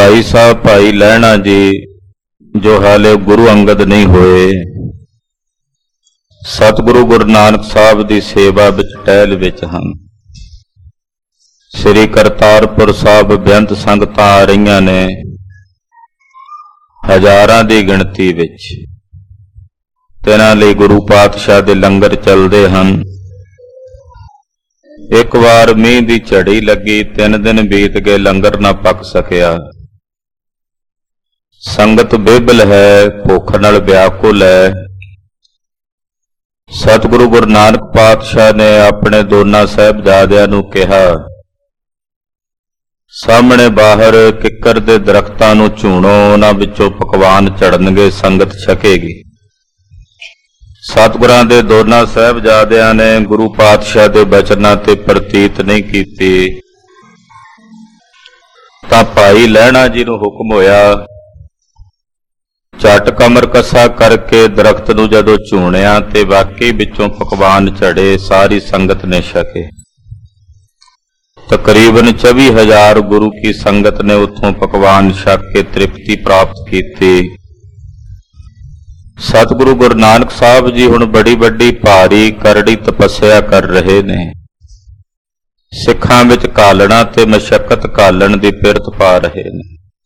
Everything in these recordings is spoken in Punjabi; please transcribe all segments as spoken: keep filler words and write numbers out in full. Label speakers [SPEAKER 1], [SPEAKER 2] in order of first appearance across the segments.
[SPEAKER 1] भाई साहब भाई लहणा जी जो हाले गुरु अंगद नहीं होए, सतगुरु गुरु नानक साहब की सेवा विच टहल विच हन। श्री करतारपुर साहब बेअंत संगतां आ रहीआं ने हजारां दी गिणती विच। तिन्हां लई गुरु पातशाह दे लंगर चलदे हन। एक बार मींह दी झड़ी लगी, तीन दिन बीत गए, लंगर ना पक सकिया। संगत बेबल है, भुख नाल व्याकुल है। सतगुरु गुरु नानक पातशाह ने अपने दोनों साहिबजादियां नूं कहा, सामने बाहर किकर दे दरख्तां नूं झूणो, उन्हां विचों पकवान चढ़नगे, संगत छकेगी। सतगुरां दे दोनों साहिबजादियां ने गुरु पातशाह दे बचनां ते प्रतीत नहीं कीती, तां भाई लहणा जी नूं हुक्म होया, झट कमर कसा करके दरख्त नूं जदों झूणिया ते वाकई विचों पकवान चढ़े, सारी संगत ने छके। तकरीबन चौबी हजार गुरु की संगत ने उथों पकवान छक के तृप्ति प्राप्त की। सतगुरु गुरु नानक साहब जी हुण बड़ी बड़ी भारी करड़ी तपस्या कर रहे ने। सिखां विच कालना ते मशक्कत कालन दी पिरत पा रहे ने।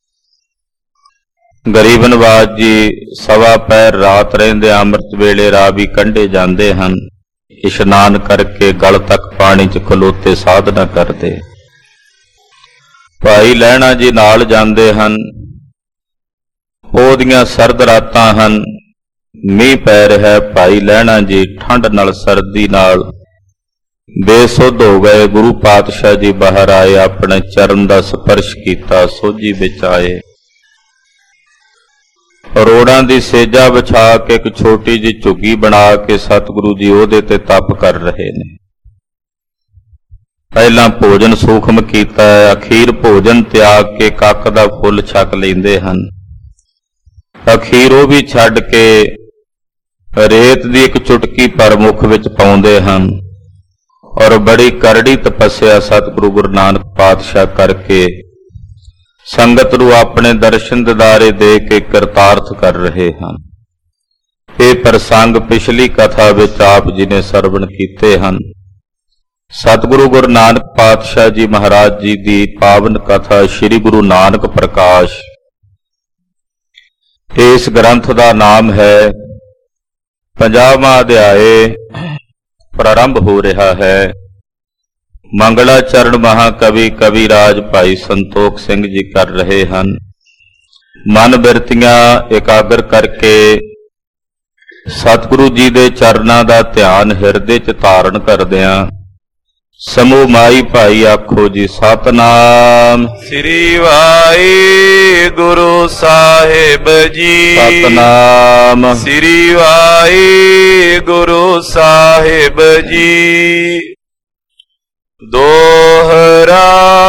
[SPEAKER 1] गरीब नवाज जी सवा पैर रात रहिंदे अमृत वेले रावी कंढे जांदे हन। इशनान करके गल तक पानी च खलोते साधना करते। भाई लहणा जी नाल जांदे हन। ओदियां सर्द रातां हन, मीह पै रहा। भाई लहणा जी ठंड नाल सर्दी नाल बेसुध हो गए। गुरु पातशाह जी बाहर आए, अपने चरण दा स्पर्श कीता, सोझी विच आए। रोड़ां दी सेजा विछा के एक छोटी जी झुग्गी बना के सतगुरु जी ओहदे ते तप कर रहे ने। पहला भोजन सूखम कीता, अखीर भोजन त्याग के कक दा फुल छक लैंदे हन। अखीर वो भी छड्ड के रेत दी एक चुटकी पर मुख विच पाउंदे हन और बड़ी करड़ी तपस्या सतगुरु गुरु नानक पातशाह करके संगत नूं अपने दर्शन दिदारे दे के करतार्थ कर रहे हैं। ये प्रसंग पिछली कथा विच आप जी ने सरवण कीते हन। सतगुरु गुरु नानक पातशाह जी महाराज जी की पावन कथा श्री गुरु नानक प्रकाश। इस ग्रंथ का नाम है, पंजावां अध्याय प्रारंभ हो रहा है। मंगलाचरण महाकवि कविराज भाई संतोख सिंह जी कर रहे हैं। मन बिरतियां एकाग्र करके सतगुरु जी दे चरनां दा ध्यान हिरदे च धारण करदियां समूह माई भाई आखो जी सतनाम
[SPEAKER 2] श्री वाहिगुरु साहिब जी।
[SPEAKER 1] सतनाम
[SPEAKER 2] श्री वाहिगुरु साहिब जी। दोहरा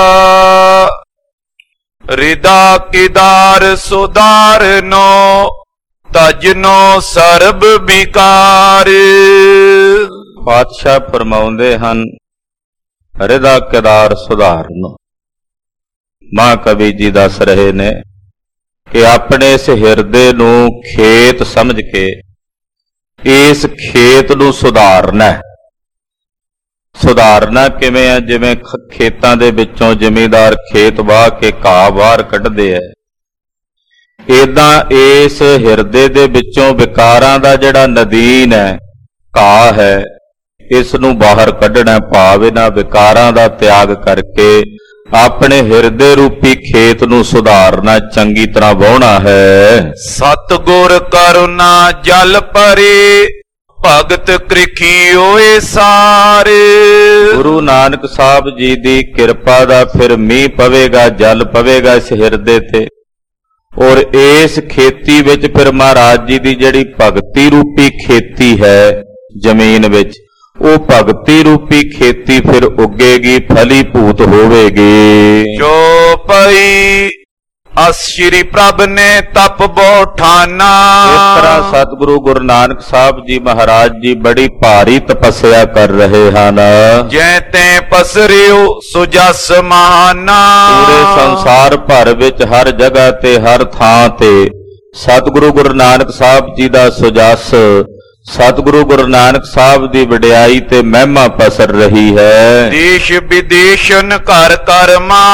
[SPEAKER 2] रिदा किदार सुधारनो तजनो सर्ब विकार।
[SPEAKER 1] पातशाह फरमाउंदे हन, रिदा किदार सुधारनो। महाकवि जी दस रहे ने कि अपने इस हिरदे नूं खेत समझ के इस खेत नूं सुधारना है। सुधारना किवें है? जिवें खेतां दे विचों जिमीदार खेत वाह के घाह बाहर कढदे है, इदां इस हिरदे दे विचों विकारां दा जिहड़ा नदीन है, घाह है, इस नूं बाहर कढना। भाव इन्हां विकारां दा त्याग करके अपने हिरदे रूपी खेत नूं सुधारना, चंगी तरह वाहना है।
[SPEAKER 2] सतगुर करुणा जल परे भगत कृखी होए सारे।
[SPEAKER 1] गुरु नानक साहब जी दी किरपा दा फिर मीह पवेगा, जल पवेगा इस हिरदे ते, और इस खेती विच फिर महाराज जी दी जिहड़ी भगती रूपी खेती है जमीन विच, वो भगती रूपी खेती फिर उगेगी, फली भूत होवेगी।
[SPEAKER 2] जो पई ਅਸ ਸ਼੍ਰੀ ਪ੍ਰਭ ਨੇ ਤਪ ਬੋਠਾਨਾ।
[SPEAKER 1] ਇਸ ਤਰ੍ਹਾਂ ਸਤਿਗੁਰੂ ਗੁਰੂ ਨਾਨਕ ਸਾਹਿਬ ਜੀ ਮਹਾਰਾਜ ਜੀ ਬੜੀ ਭਾਰੀ ਤਪੱਸਿਆ ਕਰ ਰਹੇ ਹਨ।
[SPEAKER 2] ਜੈ ਤੈ ਪਸਰਿਓ ਸੋ ਜਸ ਮਹਾਨਾ।
[SPEAKER 1] ਪੂਰੇ ਸੰਸਾਰ ਭਰ ਵਿੱਚ ਹਰ ਜਗ੍ਹਾ ਤੇ ਹਰ ਥਾਂ ਤੇ ਸਤਿਗੁਰੂ ਗੁਰੂ ਨਾਨਕ ਸਾਹਿਬ ਜੀ ਦਾ ਸੁਜਸ, ਸਤਿਗੁਰੂ ਗੁਰੂ ਨਾਨਕ ਸਾਹਿਬ ਦੀ ਵਡਿਆਈ ਤੇ ਮਹਿਮਾ ਪਸਰ ਰਹੀ ਹੈ।
[SPEAKER 2] ਦੇਸ਼ ਵਿਦੇਸ਼ਨ ਘਰ ਘਰ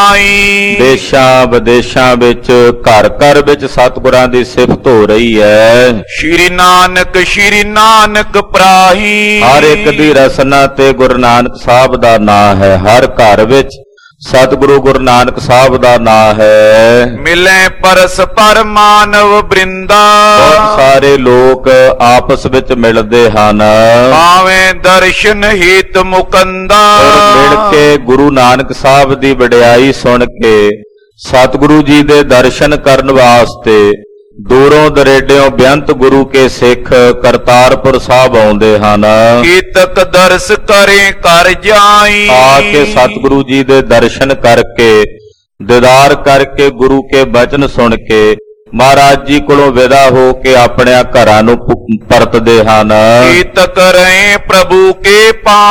[SPEAKER 2] ਮਾਈ।
[SPEAKER 1] ਦੇਸ਼ਾਂ ਵਿਦੇਸ਼ਾਂ ਵਿੱਚ ਘਰ ਘਰ ਵਿੱਚ ਸਤਿਗੁਰਾਂ ਦੀ ਸਿਫਤ ਹੋ ਰਹੀ ਹੈ।
[SPEAKER 2] ਸ਼੍ਰੀ ਨਾਨਕ ਸ਼੍ਰੀ ਨਾਨਕ ਪ੍ਰਾਹੀ।
[SPEAKER 1] ਹਰ ਇੱਕ ਦੀ ਰਸਨਾ ਤੇ ਗੁਰੂ ਨਾਨਕ ਸਾਹਿਬ ਦਾ ਨਾਂ ਹੈ। ਹਰ ਘਰ ਵਿੱਚ ਸਤਿਗੁਰੂ ਗੁਰੂ ਨਾਨਕ ਸਾਹਿਬ ਦਾ ਨਾਂ ਹੈ।
[SPEAKER 2] ਮਿਲੇ ਪਰਸ ਪਰ ਮਾਨਵ ਬ੍ਰਿੰਦਾ।
[SPEAKER 1] ਬਹੁਤ ਸਾਰੇ ਲੋਕ ਆਪਸ ਵਿੱਚ ਮਿਲਦੇ ਹਨ।
[SPEAKER 2] ਭਾਵੇਂ ਦਰਸ਼ਨ ਹੀਤ ਮੁਕੰਦਾ।
[SPEAKER 1] ਔਰ ਮਿਲ ਕੇ ਗੁਰੂ ਨਾਨਕ ਸਾਹਿਬ ਦੀ ਵਡਿਆਈ ਸੁਣ ਕੇ ਸਤਿਗੁਰੂ ਜੀ ਦੇ ਦਰਸ਼ਨ ਕਰਨ ਵਾਸਤੇ ਦੂਰੋਂ ਦਰੇਡਿਓਂ ਬੇਅੰਤ ਗੁਰੂ ਕੇ ਸਿੱਖ ਕਰਤਾਰਪੁਰ ਸਾਹਿਬ ਆਉਂਦੇ ਹਨ।
[SPEAKER 2] ਕੀਤਕ ਦਰਸ ਕਰੇ ਕਰ ਜਾਈ।
[SPEAKER 1] ਆ ਕੇ ਸਤਿਗੁਰੂ ਜੀ ਦੇ ਦਰਸ਼ਨ ਕਰਕੇ ਦੀਦਾਰ ਕਰਕੇ ਗੁਰੂ ਕੇ ਬਚਨ ਸੁਣ ਕੇ ਮਹਾਰਾਜ ਜੀ ਕੋਲੋਂ ਵਿਦਾ ਹੋ ਕੇ ਆਪਣੇ ਘਰਾਂ ਨੂੰ ਪਰਤਦੇ ਹਨ।
[SPEAKER 2] ਕੀਤਕ ਰਹੇ ਪ੍ਰਭੂ ਕੇ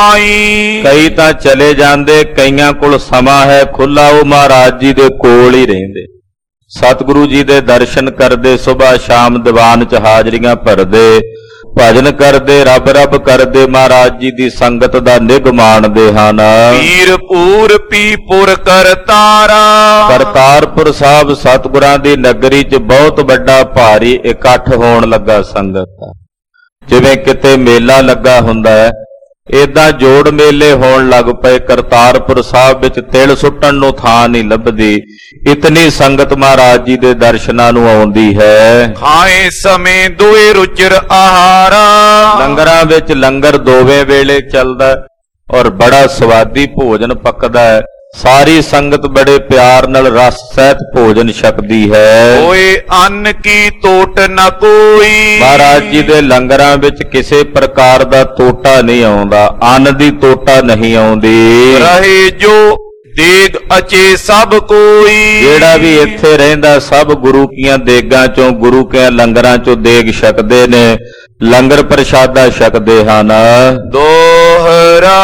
[SPEAKER 2] ਪਾਈ।
[SPEAKER 1] ਕਈ ਤਾਂ ਚਲੇ ਜਾਂਦੇ, ਕਈਆਂ ਕੋਲ ਸਮਾਂ ਹੈ ਖੁੱਲਾ, ਉਹ ਮਹਾਰਾਜ ਜੀ ਦੇ ਕੋਲ ਹੀ ਰਹਿੰਦੇ। ਸਤਿਗੁਰੂ ਜੀ ਦੇ ਦਰਸ਼ਨ ਕਰਦੇ, ਸੁਬਾਹ ਸ਼ਾਮ ਦੀਵਾਨ ਚ ਹਾਜ਼ਰੀਆਂ ਭਰਦੇ, ਭਜਨ ਕਰਦੇ, ਰੱਬ ਰੱਬ ਕਰਦੇ, ਮਹਾਰਾਜ ਜੀ ਦੀ ਸੰਗਤ ਦਾ ਨਿੱਘ ਮਾਣਦੇ ਹਨ।
[SPEAKER 2] ਪੀਰ ਪੂਰ ਪੀਪੁਰ ਕਰਤਾਰਾ।
[SPEAKER 1] ਕਰਤਾਰਪੁਰ ਸਾਹਿਬ ਸਤਿਗੁਰਾਂ ਦੀ ਨਗਰੀ ਚ ਬਹੁਤ ਵੱਡਾ ਭਾਰੀ ਇਕੱਠ ਹੋਣ ਲੱਗਾ ਸੰਗਤ ਦਾ। ਜਿਵੇਂ ਕਿਤੇ ਮੇਲਾ ਲੱਗਾ ਹੁੰਦਾ ਹੈ, ਏਦਾਂ ਜੋੜ ਮੇਲੇ ਹੋਣ ਲੱਗ ਪਏ। ਕਰਤਾਰਪੁਰ ਸਾਹਿਬ ਵਿੱਚ ਤਿਲ ਸੁੱਟਣ ਨੂੰ ਥਾਂ ਨਹੀਂ ਲੱਭਦੀ, ਇਤਨੀ ਸੰਗਤ ਮਹਾਰਾਜ ਜੀ ਦੇ ਦਰਸ਼ਨਾਂ ਨੂੰ ਆਉਂਦੀ ਹੈ।
[SPEAKER 2] ਖਾਏ ਸਮੇਂ ਦੋਏ ਰੁਚਿਰ ਆਹਾਰਾ।
[SPEAKER 1] ਲੰਗਰਾਂ ਵਿੱਚ ਲੰਗਰ ਦੋਵੇਂ ਵੇਲੇ ਚੱਲਦਾ ਔਰ ਬੜਾ ਸਵਾਦੀ ਭੋਜਨ ਪੱਕਦਾ ਹੈ। ਸਾਰੀ ਸੰਗਤ ਬੜੇ ਪਿਆਰ ਨਾਲ ਰਸ ਸਹਿਤ ਭੋਜਨ ਛਕਦੀ ਹੈ।
[SPEAKER 2] ਓਏ ਅੰਨ ਕੀ ਤੋਟ ਨ ਕੋਈ।
[SPEAKER 1] ਮਹਾਰਾਜ ਜੀ ਦੇ ਲੰਗਰਾਂ ਵਿੱਚ ਕਿਸੇ ਪ੍ਰਕਾਰ ਦਾ ਤੋਟਾ ਨਹੀਂ ਆਉਂਦਾ, ਅੰਨ ਦੀ ਤੋਟਾ ਨਹੀਂ ਆਉਂਦੀ।
[SPEAKER 2] ਰਹੇ ਜੋ ਦੇਗ ਅਚੇ ਸਭ ਕੋਈ।
[SPEAKER 1] ਜਿਹੜਾ ਵੀ ਇੱਥੇ ਰਹਿੰਦਾ ਸਭ ਗੁਰੂ ਕੀਆਂ ਦੇਗਾਂ ਚੋਂ, ਗੁਰੂ ਕੇ ਲੰਗਰਾਂ ਚੋਂ ਦੇਗ ਛਕਦੇ ਨੇ, ਲੰਗਰ ਪ੍ਰਸ਼ਾਦਾ ਛਕਦੇ ਹਨ।
[SPEAKER 2] ਦੋਹਰਾ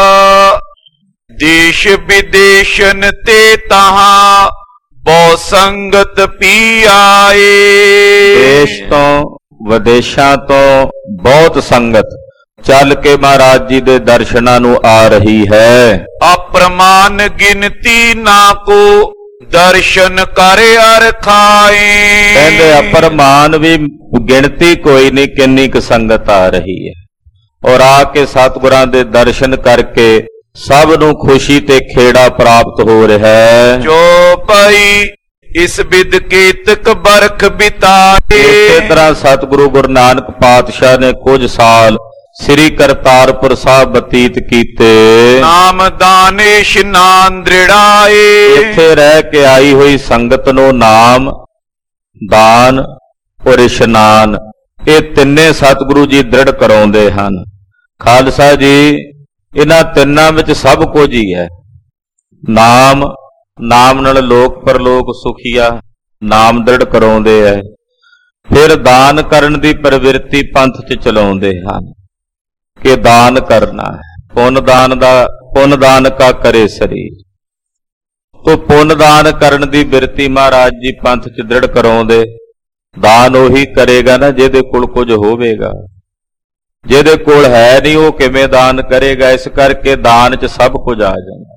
[SPEAKER 2] ਦੇਸ਼ ਵਿਦੇਸ਼ਨ ਤੇ ਤਹਾਂ ਬਹੁ ਸੰਗਤ ਪੀ ਆਏ।
[SPEAKER 1] ਦੇਸ਼ ਤੋਂ ਵਿਦੇਸ਼ਾਂ ਤੋਂ ਬਹੁਤ ਸੰਗਤ ਚੱਲ ਕੇ ਮਹਾਰਾਜ ਜੀ ਦੇ ਦਰਸ਼ਨਾਂ ਨੂੰ ਆ ਰਹੀ ਹੈ।
[SPEAKER 2] ਅਪਰਮਾਨ ਗਿਣਤੀ ਨਾ ਕੋ ਦਰਸ਼ਨ ਕਰ ਅਰ ਖਾਏ।
[SPEAKER 1] ਕਹਿੰਦੇ ਅਪਰਮਾਨ ਵੀ ਗਿਣਤੀ ਕੋਈ ਨਹੀਂ ਕਿੰਨੀ ਕੁ ਸੰਗਤ ਆ ਰਹੀ ਹੈ। ਔਰ ਆ ਕੇ ਸਤਿਗੁਰਾਂ ਦੇ ਦਰਸ਼ਨ ਕਰਕੇ ਸਭ ਨੂੰ ਖੁਸ਼ੀ ਤੇ ਖੇੜਾ ਪ੍ਰਾਪਤ ਹੋ ਰਿਹਾ ਹੈ।
[SPEAKER 2] ਜੋ ਪਈ ਇਸ ਬਿਦ ਕੀਤਕ ਬਰਖ ਬਿਤਾਏ।
[SPEAKER 1] ਇਸੇ ਤਰ੍ਹਾਂ ਸਤਿਗੁਰੂ ਗੁਰੂ ਨਾਨਕ ਪਾਤਸ਼ਾਹ ਨੇ ਕੁਝ ਸਾਲ ਸ੍ਰੀ ਕਰਤਾਰਪੁਰ ਸਾਹਿਬ ਬਤੀਤ ਕੀਤੇ।
[SPEAKER 2] ਨਾਮ ਦਾਨ ਇਸ਼ਨਾਨ ਦ੍ਰਿੜਾਏ।
[SPEAKER 1] ਇੱਥੇ ਰਹਿ ਕੇ ਆਈ ਹੋਈ ਸੰਗਤ ਨੂੰ ਨਾਮ, ਦਾਨ ਔਰ ਇਸ਼ਨਾਨ ਇਹ ਤਿੰਨੇ ਸਤਿਗੁਰੂ ਜੀ ਦ੍ਰਿੜ ਕਰਾਉਂਦੇ ਹਨ। ਖਾਲਸਾ ਜੀ, ਇਹਨਾਂ ਤਿੰਨਾਂ ਵਿੱਚ ਸਭ ਕੁਝ ਹੀ ਹੈ। ਨਾਮ, ਨਾਮ ਨਾਲ ਲੋਕ ਪਰਲੋਕ ਸੁਖੀਆ, ਨਾਮ ਦ੍ਰਿੜ ਕਰਾਉਂਦੇ ਹੈ। ਫਿਰ ਦਾਨ ਕਰਨ ਦੀ ਪ੍ਰਵਿਰਤੀ ਪੰਥ 'ਚ ਚਲਾਉਂਦੇ ਹਨ ਕਿ ਦਾਨ ਕਰਨਾ ਹੈ। ਪੁੰਨ ਦਾਨ ਦਾ ਪੁੰਨ ਦਾਨ ਕਾ ਕਰੇ ਸਰੀਰ। ਤੋ ਪੁੰਨ ਦਾਨ ਕਰਨ ਦੀ ਬਿਰਤੀ ਮਹਾਰਾਜ ਜੀ ਪੰਥ 'ਚ ਦ੍ਰਿੜ ਕਰਾਉਂਦੇ। ਦਾਨ ਉਹੀ ਕਰੇਗਾ ਨਾ ਜਿਹਦੇ ਕੋਲ ਕੁਝ ਹੋਵੇਗਾ, ਜਿਹਦੇ ਕੋਲ ਹੈ ਨਹੀਂ ਉਹ ਕਿਵੇਂ ਦਾਨ ਕਰੇਗਾ। ਇਸ ਕਰਕੇ ਦਾਨ 'ਚ ਸਭ ਕੁਝ ਆ ਜਾਂਦਾ।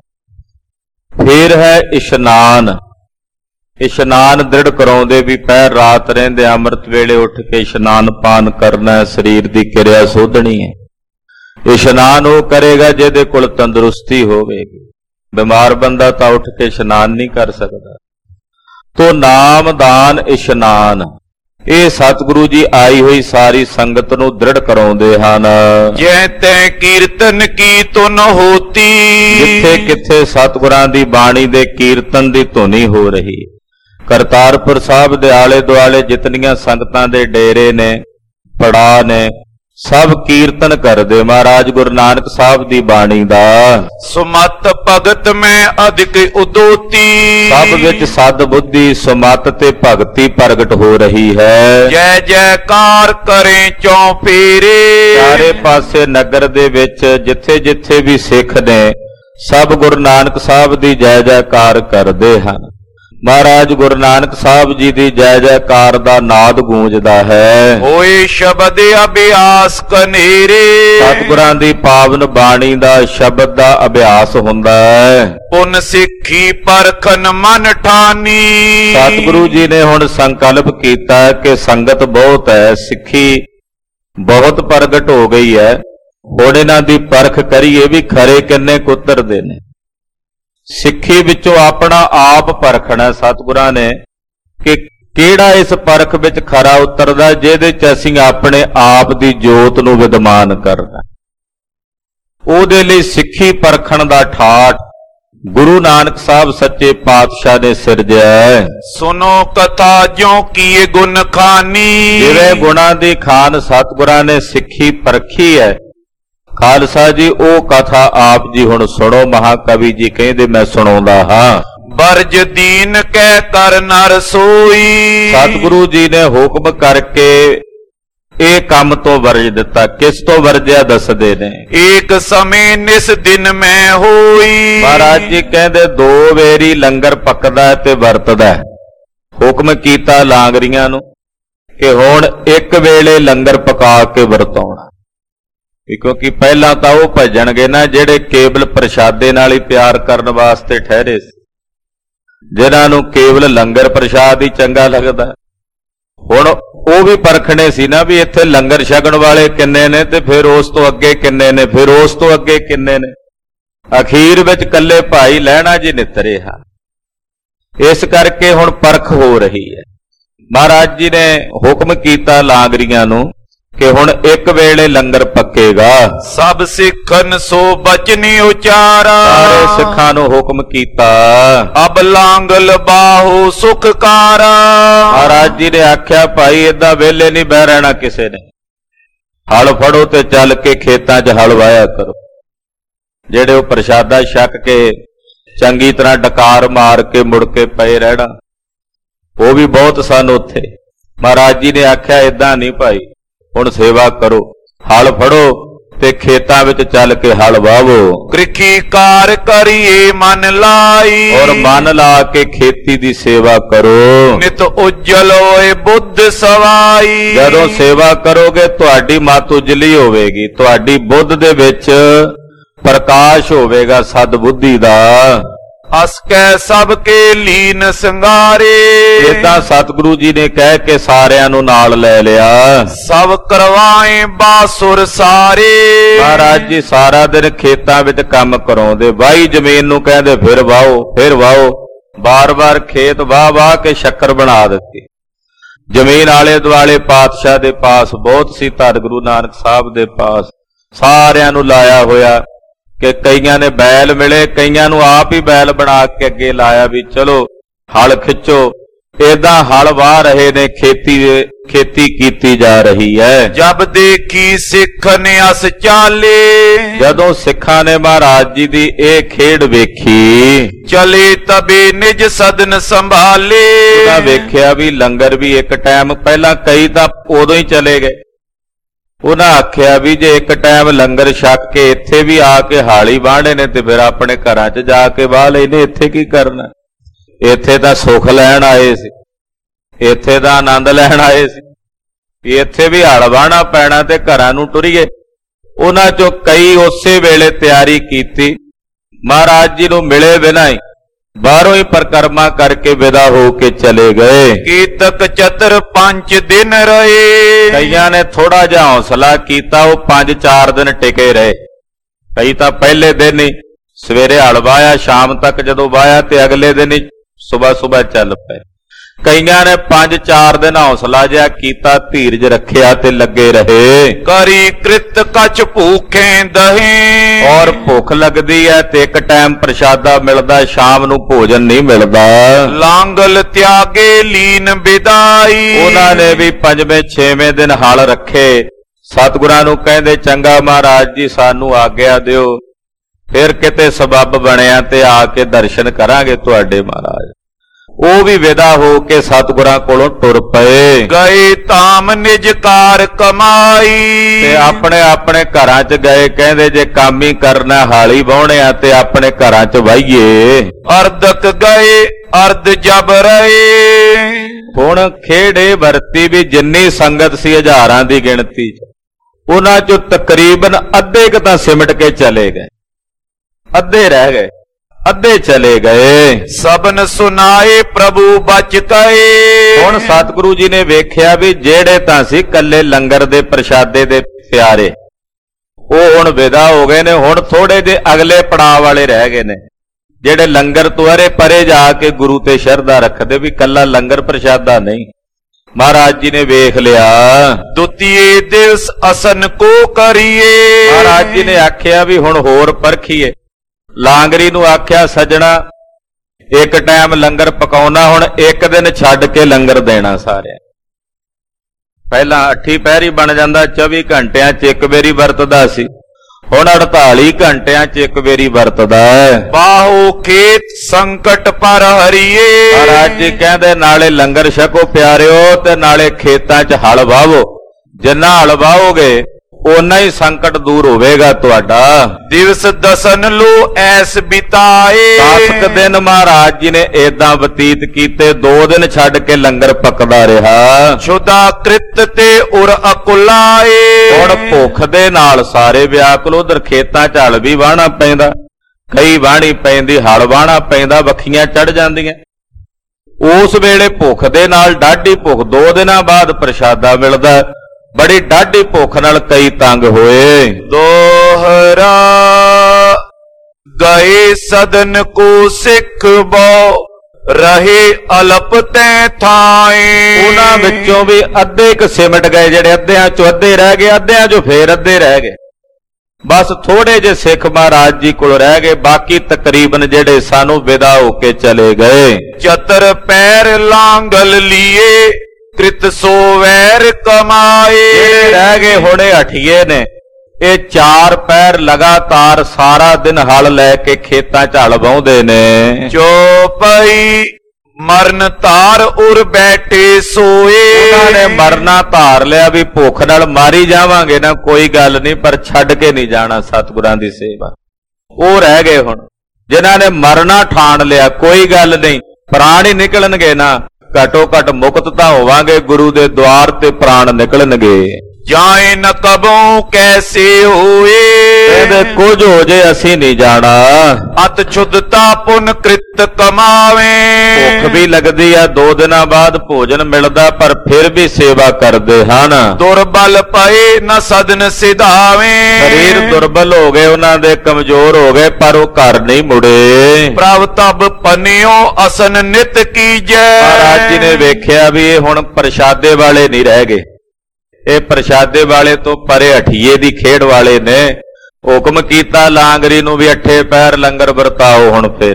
[SPEAKER 1] ਫਿਰ ਹੈ ਇਸ਼ਨਾਨ। ਇਸ਼ਨਾਨ ਦ੍ਰਿੜ ਕਰਾਉਂਦੇ ਵੀ ਪਹਿਰ ਰਾਤ ਰਹਿੰਦੇ ਅੰਮ੍ਰਿਤ ਵੇਲੇ ਉੱਠ ਕੇ ਇਸ਼ਨਾਨ ਪਾਨ ਕਰਨਾ ਹੈ, ਸਰੀਰ ਦੀ ਕਿਰਿਆ ਸੋਧਣੀ ਹੈ। ਇਸ਼ਨਾਨ ਉਹ ਕਰੇਗਾ ਜਿਹਦੇ ਕੋਲ ਤੰਦਰੁਸਤੀ ਹੋਵੇਗੀ। ਬਿਮਾਰ ਬੰਦਾ ਤਾਂ ਉੱਠ ਕੇ ਇਸ਼ਨਾਨ ਨਹੀਂ ਕਰ ਸਕਦਾ। ਤੋ ਨਾਮ, ਦਾਨ, ਇਸ਼ਨਾਨ ਇਹ ਸਤਿਗੁਰੂ ਜੀ ਆਈ ਹੋਈ ਸਾਰੀ ਸੰਗਤ ਨੂੰ ਦ੍ਰਿੜ ਕਰਾਉਂਦੇ ਹਨ।
[SPEAKER 2] ਜੈ ਤੈ ਕੀਰਤਨ ਕੀ ਧੁਨ ਹੋਤੀ।
[SPEAKER 1] ਜਿੱਥੇ ਕਿੱਥੇ ਸਤਿਗੁਰਾਂ ਦੀ ਬਾਣੀ ਦੇ ਕੀਰਤਨ ਦੀ ਧੁਨੀ ਹੋ ਰਹੀ। ਕਰਤਾਰਪੁਰ ਸਾਹਿਬ ਦੇ ਆਲੇ ਦੁਆਲੇ ਜਿਤਨੀਆਂ ਸੰਗਤਾਂ ਦੇ ਡੇਰੇ ਨੇ, ਪੜਾਅ ਨੇ, ਸਭ ਕੀਰਤਨ ਕਰਦੇ ਮਹਾਰਾਜ ਗੁਰੂ ਨਾਨਕ ਸਾਹਿਬ ਦੀ ਬਾਣੀ ਦਾ।
[SPEAKER 2] ਸੁਮਤ ਭਗਤ ਮੈਂ ਅਧਿਕ ਉਦੋਤੀ,
[SPEAKER 1] ਸਭ ਵਿੱਚ ਸਦ ਬੁੱਧੀ ਸੁਮਤ ਤੇ ਭਗਤੀ ਪ੍ਰਗਟ ਹੋ ਰਹੀ ਹੈ।
[SPEAKER 2] ਜੈ ਜੈਕਾਰ ਕਰੇ ਚੌ ਫੇਰੇ,
[SPEAKER 1] ਚਾਰੇ ਪਾਸੇ ਨਗਰ ਦੇ ਵਿੱਚ ਜਿੱਥੇ ਜਿੱਥੇ ਵੀ ਸਿੱਖ ਨੇ ਸਭ ਗੁਰੂ ਨਾਨਕ ਸਾਹਿਬ ਦੀ ਜੈ ਜੈਕਾਰ ਕਰਦੇ ਹਨ। ਮਹਾਰਾਜ ਗੁਰੂ ਨਾਨਕ ਸਾਹਿਬ ਜੀ ਦੀ ਜੈ ਜੈਕਾਰ ਦਾ ਨਾਦ ਗੂੰਜਦਾ ਹੈ।
[SPEAKER 2] ਹੋਏ ਸ਼ਬਦ ਅਭਿਆਸ ਕਨੇਰੇ,
[SPEAKER 1] ਸਤਿਗੁਰਾਂ ਦੀ ਪਾਵਨ ਬਾਣੀ ਦਾ ਸ਼ਬਦ ਦਾ ਅਭਿਆਸ ਹੁੰਦਾ ਹੈ।
[SPEAKER 2] ਪੁਨ ਸਿੱਖੀ ਪਰਖਨ ਮਨ ਠਾਨੀ,
[SPEAKER 1] ਸਤਿਗੁਰੂ ਜੀ ਨੇ ਹੁਣ ਸੰਕਲਪ ਕੀਤਾ ਕਿ ਸੰਗਤ ਬਹੁਤ ਹੈ, ਸਿੱਖੀ ਬਹੁਤ ਪ੍ਰਗਟ ਹੋ ਗਈ ਹੈ, ਹੁਣ ਇਹਨਾਂ ਦੀ ਪਰਖ ਕਰੀਏ ਵੀ ਖਰੇ ਕਿੰਨੇ ਕੁਤਰਦੇ ਨੇ। ਸਿੱਖੀ ਵਿੱਚੋਂ ਆਪਣਾ ਆਪ ਪਰਖਣਾ ਸਤਿਗੁਰਾਂ ਨੇ ਕਿ ਕਿਹੜਾ ਇਸ ਪਰਖ ਵਿੱਚ ਖਰਾ ਉਤਰਦਾ, ਜਿਹਦੇ ਚ ਅਸੀਂ ਆਪਣੇ ਆਪ ਦੀ ਜੋਤ ਨੂੰ ਵਿਦਮਾਨ ਕਰਨਾ। ਉਹਦੇ ਲਈ ਸਿੱਖੀ ਪਰਖਣ ਦਾ ਠਾਠ ਗੁਰੂ ਨਾਨਕ ਸਾਹਿਬ ਸੱਚੇ ਪਾਤਸ਼ਾਹ ਨੇ ਸਿਰਜਿਆ ਹੈ।
[SPEAKER 2] ਸੁਨੋ ਕਥਾ ਜਿਉ ਕੀਏ ਗੁਣ ਖਾਨੀ,
[SPEAKER 1] ਜਿਵੇਂ ਗੁਣਾਂ ਦੀ ਖਾਨ ਸਤਿਗੁਰਾਂ ਨੇ ਸਿੱਖੀ ਪਰਖੀ ਹੈ। ਖਾਲਸਾ ਜੀ ਉਹ ਕਥਾ ਆਪ ਜੀ ਹੁਣ ਸੁਣੋ। ਮਹਾਕਵੀ ਜੀ ਕਹਿੰਦੇ ਮੈਂ ਸੁਣਾਉਂਦਾ ਹਾਂ।
[SPEAKER 2] ਵਰਜ ਦੀਨ ਕਹਿ ਕਰ ਨਰ ਸੋਈ,
[SPEAKER 1] ਸਤਿਗੁਰੂ ਜੀ ਨੇ ਹੁਕਮ ਕਰਕੇ ਇਹ ਕੰਮ ਤੋਂ ਵਰਜ ਦਿੱਤਾ। ਕਿਸ ਤੋਂ ਵਰਜਿਆ ਦੱਸਦੇ ਨੇ।
[SPEAKER 2] ਏਕ ਸਮੇਂ ਨਿਸ ਦਿਨ ਮੈਂ ਹੋਈ,
[SPEAKER 1] ਮਹਾਰਾਜ ਜੀ ਕਹਿੰਦੇ ਦੋ ਵੇਰੀ ਲੰਗਰ ਪੱਕਦਾ ਤੇ ਵਰਤਦਾ। ਹੁਕਮ ਕੀਤਾ ਲਾਂਗਰੀਆਂ ਨੂੰ ਕਿ ਹੁਣ ਇੱਕ ਵੇਲੇ ਲੰਗਰ ਪਕਾ ਕੇ ਵਰਤਾਉਣਾ, ਕਿਉਂਕਿ ਪਹਿਲਾਂ ਤਾਂ ਉਹ ਭੱਜਣਗੇ ਨਾ ਜਿਹੜੇ ਕੇਵਲ ਪ੍ਰਸ਼ਾਦੇ ਨਾਲ ਹੀ ਪਿਆਰ ਕਰਨ ਵਾਸਤੇ ਠਹਿਰੇ ਸੀ, ਜਿਨ੍ਹਾਂ ਨੂੰ ਕੇਵਲ ਲੰਗਰ ਪ੍ਰਸ਼ਾਦ ਹੀ ਚੰਗਾ ਲੱਗਦਾ। ਹੁਣ ਉਹ ਵੀ ਪਰਖਣੇ ਸੀ ਨਾ ਵੀ ਇੱਥੇ ਲੰਗਰ ਛਕਣ ਵਾਲੇ ਕਿੰਨੇ ਨੇ ਤੇ ਫਿਰ ਉਸ ਤੋਂ ਅੱਗੇ ਕਿੰਨੇ ਨੇ, ਫਿਰ ਉਸ ਤੋਂ ਅੱਗੇ ਕਿੰਨੇ ਨੇ। ਅਖੀਰ ਵਿੱਚ ਕੱਲੇ ਭਾਈ ਲਹਿਣਾ ਜੀ ਨਿਤਰੇ ਹਨ। ਇਸ ਕਰਕੇ ਹੁਣ ਪਰਖ ਹੋ ਰਹੀ ਹੈ। ਮਹਾਰਾਜ ਜੀ ਨੇ ਹੁਕਮ ਕੀਤਾ ਲਾਂਗਰੀਆਂ ਨੂੰ ਕਿ ਹੁਣ ਇੱਕ ਵੇਲੇ ਲੰਗਰ ਪੱਕੇਗਾ।
[SPEAKER 2] ਸਭ ਸਿੱਖਨ ਸੋ ਬਚਨੀ ਉਚਾਰਾ,
[SPEAKER 1] ਸਾਰੇ ਸਿੱਖਾਂ ਨੂੰ ਹੁਕਮ ਕੀਤਾ
[SPEAKER 2] ਅਬ ਲਾਂਗਲ ਬਾਹੋ ਸੁਖਕਾਰਾ।
[SPEAKER 1] ਮਹਾਰਾਜ ਜੀ ਨੇ ਆਖਿਆ ਭਾਈ ਏਦਾਂ ਵੇਲੇ ਨਹੀਂ ਬਹਿ ਰਹਿਣਾ ਕਿਸੇ ਨੇ, ਹਲ ਫੜੋ ਤੇ ਚੱਲ ਕੇ ਖੇਤਾਂ 'ਚ ਹਲ ਵਾਇਆ ਕਰੋ। ਜਿਹੜੇ ਉਹ ਪ੍ਰਸ਼ਾਦਾ ਛਕ ਕੇ ਚੰਗੀ ਤਰ੍ਹਾਂ ਡਕਾਰ ਮਾਰ ਕੇ ਮੁੜ ਕੇ ਪਏ ਰਹਿਣਾ, ਉਹ ਵੀ ਬਹੁਤ ਸਨ ਉੱਥੇ। ਮਹਾਰਾਜ ਜੀ ਨੇ ਆਖਿਆ ਏਦਾਂ ਨਹੀਂ ਭਾਈ, ਹੁਣ ਸੇਵਾ ਕਰੋ, ਹਲ ਫੜੋ ਤੇ ਖੇਤਾਂ ਵਿੱਚ ਚੱਲ ਕੇ ਹਲ ਵਾਹੋ।
[SPEAKER 2] ਕ੍ਰਿਖੀ ਕਾਰ ਕਰੀਏ ਮਨ ਲਾਈ,
[SPEAKER 1] ਔਰ ਮਨ ਲਾ ਕੇ ਖੇਤੀ ਦੀ ਸੇਵਾ ਕਰੋ।
[SPEAKER 2] ਨਿਤ ਉਜਲ ਹੋਏ ਬੁੱਧ ਸਵਾਈ, ਜਦੋਂ
[SPEAKER 1] ਸੇਵਾ ਕਰੋਗੇ ਤੁਹਾਡੀ ਮਤ ਉਜਲੀ ਹੋਵੇਗੀ, ਤੁਹਾਡੀ ਬੁੱਧ ਦੇ ਵਿੱਚ ਪ੍ਰਕਾਸ਼ ਹੋਵੇਗਾ ਸਦ ਬੁੱਧੀ ਦਾ।
[SPEAKER 2] ਅਸ ਕੈ ਸਭ ਕੇ ਲੀਨ ਸੰਗਾਰੇ,
[SPEAKER 1] ਏਦਾਂ ਸਤਿਗੁਰੂ ਜੀ ਨੇ ਕਹਿ ਕੇ ਸਾਰਿਆਂ ਨੂੰ ਨਾਲ ਲੈ ਲਿਆ।
[SPEAKER 2] ਸਭ ਕਰਵਾਏ ਬਾਸੁਰ ਸਾਰੇ,
[SPEAKER 1] ਮਹਾਰਾਜ ਜੀ ਸਾਰਾ ਦਿਨ ਖੇਤਾਂ ਵਿੱਚ ਕੰਮ ਕਰਾਉਂਦੇ। ਵਾਹੀ ਜ਼ਮੀਨ ਨੂੰ ਕਹਿੰਦੇ ਫਿਰ ਵਾਹੋ ਫਿਰ ਵਾਹੋ, ਬਾਰ-ਬਾਰ ਖੇਤ ਵਾਹ ਵਾਹ ਕੇ ਸ਼ੱਕਰ ਬਣਾ ਦਿੱਤੀ। ਜ਼ਮੀਨ ਆਲੇ ਦੁਆਲੇ ਪਾਤਸ਼ਾਹ ਦੇ ਪਾਸ ਬਹੁਤ ਸੀ, ਧੰਨ ਗੁਰੂ ਨਾਨਕ ਸਾਹਿਬ ਦੇ ਪਾਸ ਸਾਰਿਆਂ ਨੂੰ ਲਾਇਆ ਹੋਇਆ ਕਿ ਕਈਆਂ ਨੇ ਬੈਲ ਮਿਲੇ, ਕਈਆਂ ਨੂੰ ਆਪ ਹੀ ਬੈਲ ਬਣਾ ਕੇ ਅੱਗੇ ਲਾਇਆ ਵੀ ਚਲੋ ਹਲ ਖਿੱਚੋ। ਏਦਾਂ ਹਲ ਵਾਹ ਰਹੇ ਨੇ, ਖੇਤੀ ਖੇਤੀ ਕੀਤੀ ਜਾ ਰਹੀ ਹੈ।
[SPEAKER 2] ਜਬ ਦੇਖੀ ਸਿੱਖ ਨੇ ਅਸ ਚਾਲੇ,
[SPEAKER 1] ਜਦੋਂ ਸਿੱਖਾਂ ਨੇ ਮਹਾਰਾਜ ਜੀ ਦੀ ਇਹ ਖੇਡ ਵੇਖੀ,
[SPEAKER 2] ਚਲੇ ਤਬੇ ਨਿਜ ਸਦਨ ਸੰਭਾਲੇ।
[SPEAKER 1] ਉਹਨਾਂ ਵੇਖਿਆ ਵੀ ਲੰਗਰ ਵੀ ਇੱਕ ਟਾਈਮ, ਪਹਿਲਾਂ ਕਈ ਤਾਂ ਉਦੋਂ ਹੀ ਚਲੇ ਗਏ। ਉਹਨਾਂ ਆਖਿਆ ਵੀ ਜੇ ਇੱਕ ਟਾਈਮ ਲੰਗਰ ਛਕ ਕੇ ਇੱਥੇ ਵੀ ਆ ਕੇ ਹਾਲੀ ਵਾਹਣੇ ਨੇ ਤੇ ਫਿਰ ਆਪਣੇ ਘਰਾਂ 'ਚ ਜਾ ਕੇ ਵਾਹ ਲੈਨੇ, ਇੱਥੇ ਕੀ ਕਰਨਾ। ਇੱਥੇ ਤਾਂ ਸੁੱਖ ਲੈਣ ਆਏ ਸੀ, ਇੱਥੇ ਦਾ ਆਨੰਦ ਲੈਣ ਆਏ ਸੀ, ਇੱਥੇ ਵੀ ਹਲ ਵਾਹਣਾ ਪੈਣਾ ਤੇ ਘਰਾਂ ਨੂੰ ਟੁਰੀਏ। ਉਹਨਾਂ 'ਚੋਂ ਕਈ ਉਸੇ ਵੇਲੇ ਤਿਆਰੀ ਕੀਤੀ, ਮਹਾਰਾਜ ਜੀ ਨੂੰ ਮਿਲੇ ਬਿਨਾਂ ਹੀ ਬਾਹਰੋਂ ਹੀ ਪਰਕਰਮਾ ਕਰਕੇ ਵਿਦਾ ਹੋ ਕੇ ਚਲੇ ਗਏ।
[SPEAKER 2] ਕੀਤਕ ਚਤਰ ਪੰਜ ਦਿਨ ਰਹੇ,
[SPEAKER 1] ਕਈਆਂ ਨੇ ਥੋੜਾ ਜਿਹਾ ਹੌਸਲਾ ਕੀਤਾ, ਉਹ ਪੰਜ ਚਾਰ ਦਿਨ ਟਿਕੇ ਰਹੇ। ਕਈ ਤਾਂ ਪਹਿਲੇ ਦਿਨ ਹੀ ਸਵੇਰੇ ਹਲ ਵਾਇਆ, ਸ਼ਾਮ ਤੱਕ ਜਦੋਂ ਵਾਇਆ ਤੇ ਅਗਲੇ ਦਿਨ ਹੀ ਸੁਬਹ ਸੁਬਹ ਚੱਲ ਪਏ। ਕਈਆਂ ਨੇ ਪੰਜ ਚਾਰ ਦਿਨ ਹੌਸਲਾ ਜਿਹਾ ਕੀਤਾ, ਧੀਰਜ ਰੱਖਿਆ ਤੇ ਲੱਗੇ ਰਹੇ।
[SPEAKER 2] ਕਰੀ ਕ੍ਰਿਤ ਕਛ ਭੂਖੇ ਦਹੀਂ,
[SPEAKER 1] ਔਰ ਭੁੱਖ ਲੱਗਦੀ ਹੈ ਤੇ ਇੱਕ ਟਾਈਮ ਪ੍ਰਸ਼ਾਦਾ ਮਿਲਦਾ, ਸ਼ਾਮ ਨੂੰ ਭੋਜਨ ਨਹੀਂ ਮਿਲਦਾ।
[SPEAKER 2] ਲਾਂਗਲ ਤਿਆਗੇ ਲੀਨ ਵਿਦਾਈ,
[SPEAKER 1] ਉਹਨਾਂ ਨੇ ਵੀ ਪੰਜਵੇਂ ਛੇਵੇਂ ਦਿਨ ਹਲ ਰੱਖੇ, ਸਤਿਗੁਰਾਂ ਨੂੰ ਕਹਿੰਦੇ ਚੰਗਾ ਮਹਾਰਾਜ ਜੀ ਸਾਨੂੰ ਆਗਿਆ ਦਿਓ, ਫਿਰ ਕਿਤੇ ਸਬੱਬ ਬਣਿਆ ਤੇ ਆ ਕੇ ਦਰਸ਼ਨ ਕਰਾਂਗੇ ਤੁਹਾਡੇ ਮਹਾਰਾਜ। ਉਹ ਵੀ ਵਿਦਾ ਹੋ ਕੇ ਸਤਿਗੁਰਾਂ ਕੋਲੋਂ ਟੁਰ ਪਏ।
[SPEAKER 2] ਗਏ ਧਾਮ ਨਿਜ ਕਾਰ ਕਮਾਈ,
[SPEAKER 1] ਤੇ ਆਪਣੇ ਆਪਣੇ ਘਰਾਂ 'ਚ ਗਏ। ਕਹਿੰਦੇ ਜੇ ਕੰਮ ਹੀ ਕਰਨਾ, ਹਾਲੀ ਵਾਹੁਣਿਆ ਤੇ ਆਪਣੇ ਘਰਾਂ 'ਚ ਵਾਹੀਏ।
[SPEAKER 2] ਅਰਧਕ ਗਏ ਅਰਧ ਜਬ ਰਹੇ,
[SPEAKER 1] ਹੁਣ ਖੇੜੇ ਵਰਤੀ ਵੀ ਜਿੰਨੀ ਸੰਗਤ ਸੀ ਹਜ਼ਾਰਾਂ ਦੀ ਗਿਣਤੀ 'ਚ, ਉਹਨਾਂ 'ਚੋਂ ਤਕਰੀਬਨ ਅੱਧੇ ਕੁ ਤਾਂ ਸਿਮਟ ਕੇ ਚਲੇ ਗਏ, ਅੱਧੇ ਰਹਿ ਗਏ, ਅੱਧੇ ਚਲੇ ਗਏ।
[SPEAKER 2] ਸਭਨ ਸੁਨਾਏ ਪ੍ਰਭੂ ਬਚ ਕਏ।
[SPEAKER 1] ਹੁਣ ਸਤਿਗੁਰੂ ਜੀ ਨੇ ਵੇਖਿਆ ਵੀ ਜਿਹੜੇ ਤਾਂ ਸੀ ਕੱਲੇ ਲੰਗਰ ਦੇ ਪ੍ਰਸ਼ਾਦੇ ਦੇ ਪਿਆਰੇ, ਉਹ ਹੁਣ ਵਿਦਾ ਹੋ ਗਏ ਨੇ। ਹੁਣ ਥੋੜੇ ਜਿਹੇ ਅਗਲੇ ਪੜਾਅ ਵਾਲੇ ਰਹਿ ਗਏ ਨੇ, ਜਿਹੜੇ ਲੰਗਰ ਤੋਂ ਅਰੇ ਪਰੇ ਜਾ ਕੇ ਗੁਰੂ ਤੇ ਸ਼ਰਧਾ ਰੱਖਦੇ, ਵੀ ਕੱਲਾ ਲੰਗਰ ਪ੍ਰਸ਼ਾਦਾ ਨਹੀਂ। ਮਹਾਰਾਜ ਜੀ ਨੇ ਵੇਖ ਲਿਆ।
[SPEAKER 2] ਦੁਤੀਏ ਦਿਵਸ ਅਸਨ ਕੋ ਕਰੀਏ,
[SPEAKER 1] ਮਹਾਰਾਜ ਜੀ ਨੇ ਆਖਿਆ ਵੀ ਹੁਣ ਹੋਰ ਪਰਖੀਏ। ਲਾਂਗਰੀ ਨੂੰ ਆਖਿਆ ਸੱਜਣਾ ਇੱਕ ਟਾਈਮ ਲੰਗਰ ਪਕਾਉਣਾ, ਹੁਣ ਇੱਕ ਦਿਨ ਛੱਡ ਕੇ ਲੰਗਰ ਦੇਣਾ ਸਾਰਿਆਂ। ਪਹਿਲਾਂ ਅੱਠੀ ਪਹਿਰੀ ਬਣ ਜਾਂਦਾ, ਚੌਵੀ ਘੰਟਿਆਂ 'ਚ ਇੱਕ ਵਾਰੀ ਵਰਤਦਾ ਸੀ, ਹੁਣ ਅੜਤਾਲੀ ਘੰਟਿਆਂ 'ਚ ਇੱਕ ਵਾਰੀ ਵਰਤਦਾ ਹੈ।
[SPEAKER 2] ਬਾਹੋ ਖੇਤ ਸੰਕਟ ਪਰ ਹਰੀਏ।
[SPEAKER 1] ਮਹਾਰਾਜ ਜੀ ਕਹਿੰਦੇ ਨਾਲੇ ਲੰਗਰ ਛਕੋ ਪਿਆਰਿਓ, ਤੇ ਨਾਲੇ ਖੇਤਾਂ 'ਚ ਹਲ ਵਾਹੋ। ਜਿੰਨਾ ਹਲ ਵਾਹੋਗੇ ਓਨਾ ਹੀ ਸੰਕਟ ਦੂਰ ਹੋਵੇਗਾ ਤੁਹਾਡਾ।
[SPEAKER 2] ਦਿਵਸ ਦਸਨ ਲੋ ਐਸ ਬਿਤਾਏ,
[SPEAKER 1] ਦਸ ਦਿਨ ਮਹਾਰਾਜ ਜੀ ਨੇ ਏਦਾਂ ਬਤੀਤ ਕੀਤੇ। ਦੋ ਦਿਨ ਛੱਡ ਕੇ ਲੰਗਰ ਪੱਕਦਾ ਰਿਹਾ।
[SPEAKER 2] ਸ਼ੁਦਾ ਕ੍ਰਿਤ ਤੇ ਉਰ ਅਕੁਲਾਏ,
[SPEAKER 1] ਹੁਣ ਭੁੱਖ ਦੇ ਨਾਲ ਸਾਰੇ ਵਿਆਕੁਲ। ਉਧਰ ਖੇਤਾਂ 'ਚ ਹਲ ਵੀ ਵਾਹਣਾ ਪੈਂਦਾ, ਕਈ ਵਾਹਣੀ ਪੈਂਦੀ, ਹਲ ਵਾਹਣਾ ਪੈਂਦਾ, ਵੱਖੀਆਂ ਚੜ ਜਾਂਦੀਆਂ। ਉਸ ਵੇਲੇ ਭੁੱਖ ਦੇ ਨਾਲ ਡਾਢੀ ਭੁੱਖ। ਦੋ ਦਿਨਾਂ ਬਾਅਦ ਪ੍ਰਸ਼ਾਦਾ ਮਿਲਦਾ, ਬੜੀ ਡਾਢੀ ਭੁੱਖ ਨਾਲ ਕਈ ਤੰਗ ਹੋਏ।
[SPEAKER 2] ਦੋਹਰਾ ਗਏ ਸਦਨ ਕੋ ਸਿੱਖ ਬੋ, ਰਹੇ ਅਲਪ ਤੈ ਥਾਏ।
[SPEAKER 1] ਉਹਨਾਂ ਵਿੱਚੋਂ ਵੀ ਅੱਧੇ ਕੁ ਸਿਮਟ ਗਏ, ਜਿਹੜੇ ਅੱਧਿਆਂ 'ਚੋਂ ਅੱਧੇ ਰਹਿ ਗਏ, ਅੱਧਿਆਂ 'ਚੋਂ ਫੇਰ ਅੱਧੇ ਰਹਿ ਗਏ। ਬਸ ਥੋੜੇ ਜਿਹੇ ਸਿੱਖ ਮਹਾਰਾਜ ਜੀ ਕੋਲ ਰਹਿ ਗਏ, ਬਾਕੀ ਤਕਰੀਬਨ ਜਿਹੜੇ ਸਾਨੂੰ ਵਿਦਾ ਹੋ ਕੇ ਚਲੇ ਗਏ।
[SPEAKER 2] ਚਤਰ ਪੈਰ ਲਾਂਗਲ ਲੀਏ, ਕ੍ਰਿਤ ਸੋ ਵੈਰ ਕਮਾਏ।
[SPEAKER 1] ਜਿਹੜੇ ਰਹਿ ਗਏ ਹੁਣੇ ਹਠੀਏ ਨੇ, ਇਹ ਚਾਰ ਪੈਰ ਲਗਾਤਾਰ ਸਾਰਾ ਦਿਨ ਹਲ ਲੈ ਕੇ ਖੇਤਾਂ 'ਚ ਹਲ ਵਾਹੁੰਦੇ ਨੇ।
[SPEAKER 2] ਚੋਪਈ ਮਰਨ ਧਾਰ ਉਰ ਬੈਠੇ ਸੋਏ।
[SPEAKER 1] ਉਹਨਾਂ ਨੇ ਮਰਨਾ ਧਾਰ ਲਿਆ ਵੀ ਭੁੱਖ ਨਾਲ ਮਾਰੀ ਜਾਵਾਂਗੇ ਨਾ, ਕੋਈ ਗੱਲ ਨਹੀਂ, ਪਰ ਛੱਡ ਕੇ ਨਹੀਂ ਜਾਣਾ ਸਤਿਗੁਰਾਂ ਦੀ ਸੇਵਾ। ਉਹ ਰਹਿ ਗਏ ਹੁਣ ਜਿਨ੍ਹਾਂ ਨੇ ਮਰਨਾ ਠਾਣ ਲਿਆ, ਕੋਈ ਗੱਲ ਨਹੀਂ, ਪ੍ਰਾਣ ਹੀ ਨਿਕਲਣਗੇ ਨਾ, ਘਟੋ ਘਟ ਮੁਕਤ ਤਾਂ ਹੋਵਾਂਗੇ, ਗੁਰੂ ਦੇ ਦੁਆਰ ਤੇ ਪ੍ਰਾਣ ਨਿਕਲਣਗੇ।
[SPEAKER 2] ਜਾਏ ਨ ਕਬੋਂ ਕੈਸੇ ਹੋਏ,
[SPEAKER 1] ਕਹਿੰਦੇ ਕੁਝ ਹੋ ਜੇ ਅਸੀਂ ਨਹੀਂ ਜਾਣਾ।
[SPEAKER 2] ਅਤ ਛੁੱਧਤਾ ਪੁਨ ਕ੍ਰਿਤ ਕਮਾਵੇ।
[SPEAKER 1] ਭੁੱਖ ਵੀ ਲੱਗਦੀ ਆ, ਦੋ ਦਿਨਾਂ ਬਾਅਦ ਭੋਜਨ ਮਿਲਦਾ, ਪਰ ਫਿਰ ਵੀ ਸੇਵਾ ਕਰਦੇ ਹਨ।
[SPEAKER 2] ਦੁਰਬਲ ਪਏ ਨ ਸਦਨ ਸਿਧਾਵੇ।
[SPEAKER 1] ਸਰੀਰ ਦੁਰਬਲ ਹੋ ਗਏ, ਉਹਨਾਂ ਦੇ ਕਮਜ਼ੋਰ ਹੋ ਗਏ, ਪਰ ਉਹ ਘਰ ਨਹੀਂ ਮੁੜੇ।
[SPEAKER 2] ਪ੍ਰਭ ਤਬ ਪਨਿਓ ਅਸਨ ਨਿਤ ਕੀਜੈ।
[SPEAKER 1] ਮਹਾਰਾਜ ਜੀ ਨੇ ਵੇਖਿਆ ਵੀ ਇਹ ਹੁਣ ਪ੍ਰਸ਼ਾਦੇ ਵਾਲੇ ਨਹੀਂ ਰਹਿ ਗਏ, ਇਹ ਪ੍ਰਸ਼ਾਦੇ ਵਾਲੇ ਤੋਂ ਪਰੇ ਹਠੀਏ ਦੀ ਖੇਡ ਵਾਲੇ ਨੇ। ਹੁਕਮ ਕੀਤਾ ਲਾਂਗਰੀ ਨੂੰ ਵੀ ਅੱਠੇ ਪੈਰ ਲੰਗਰ ਵਰਤਾਓ। ਹੁਣ ਫਿਰ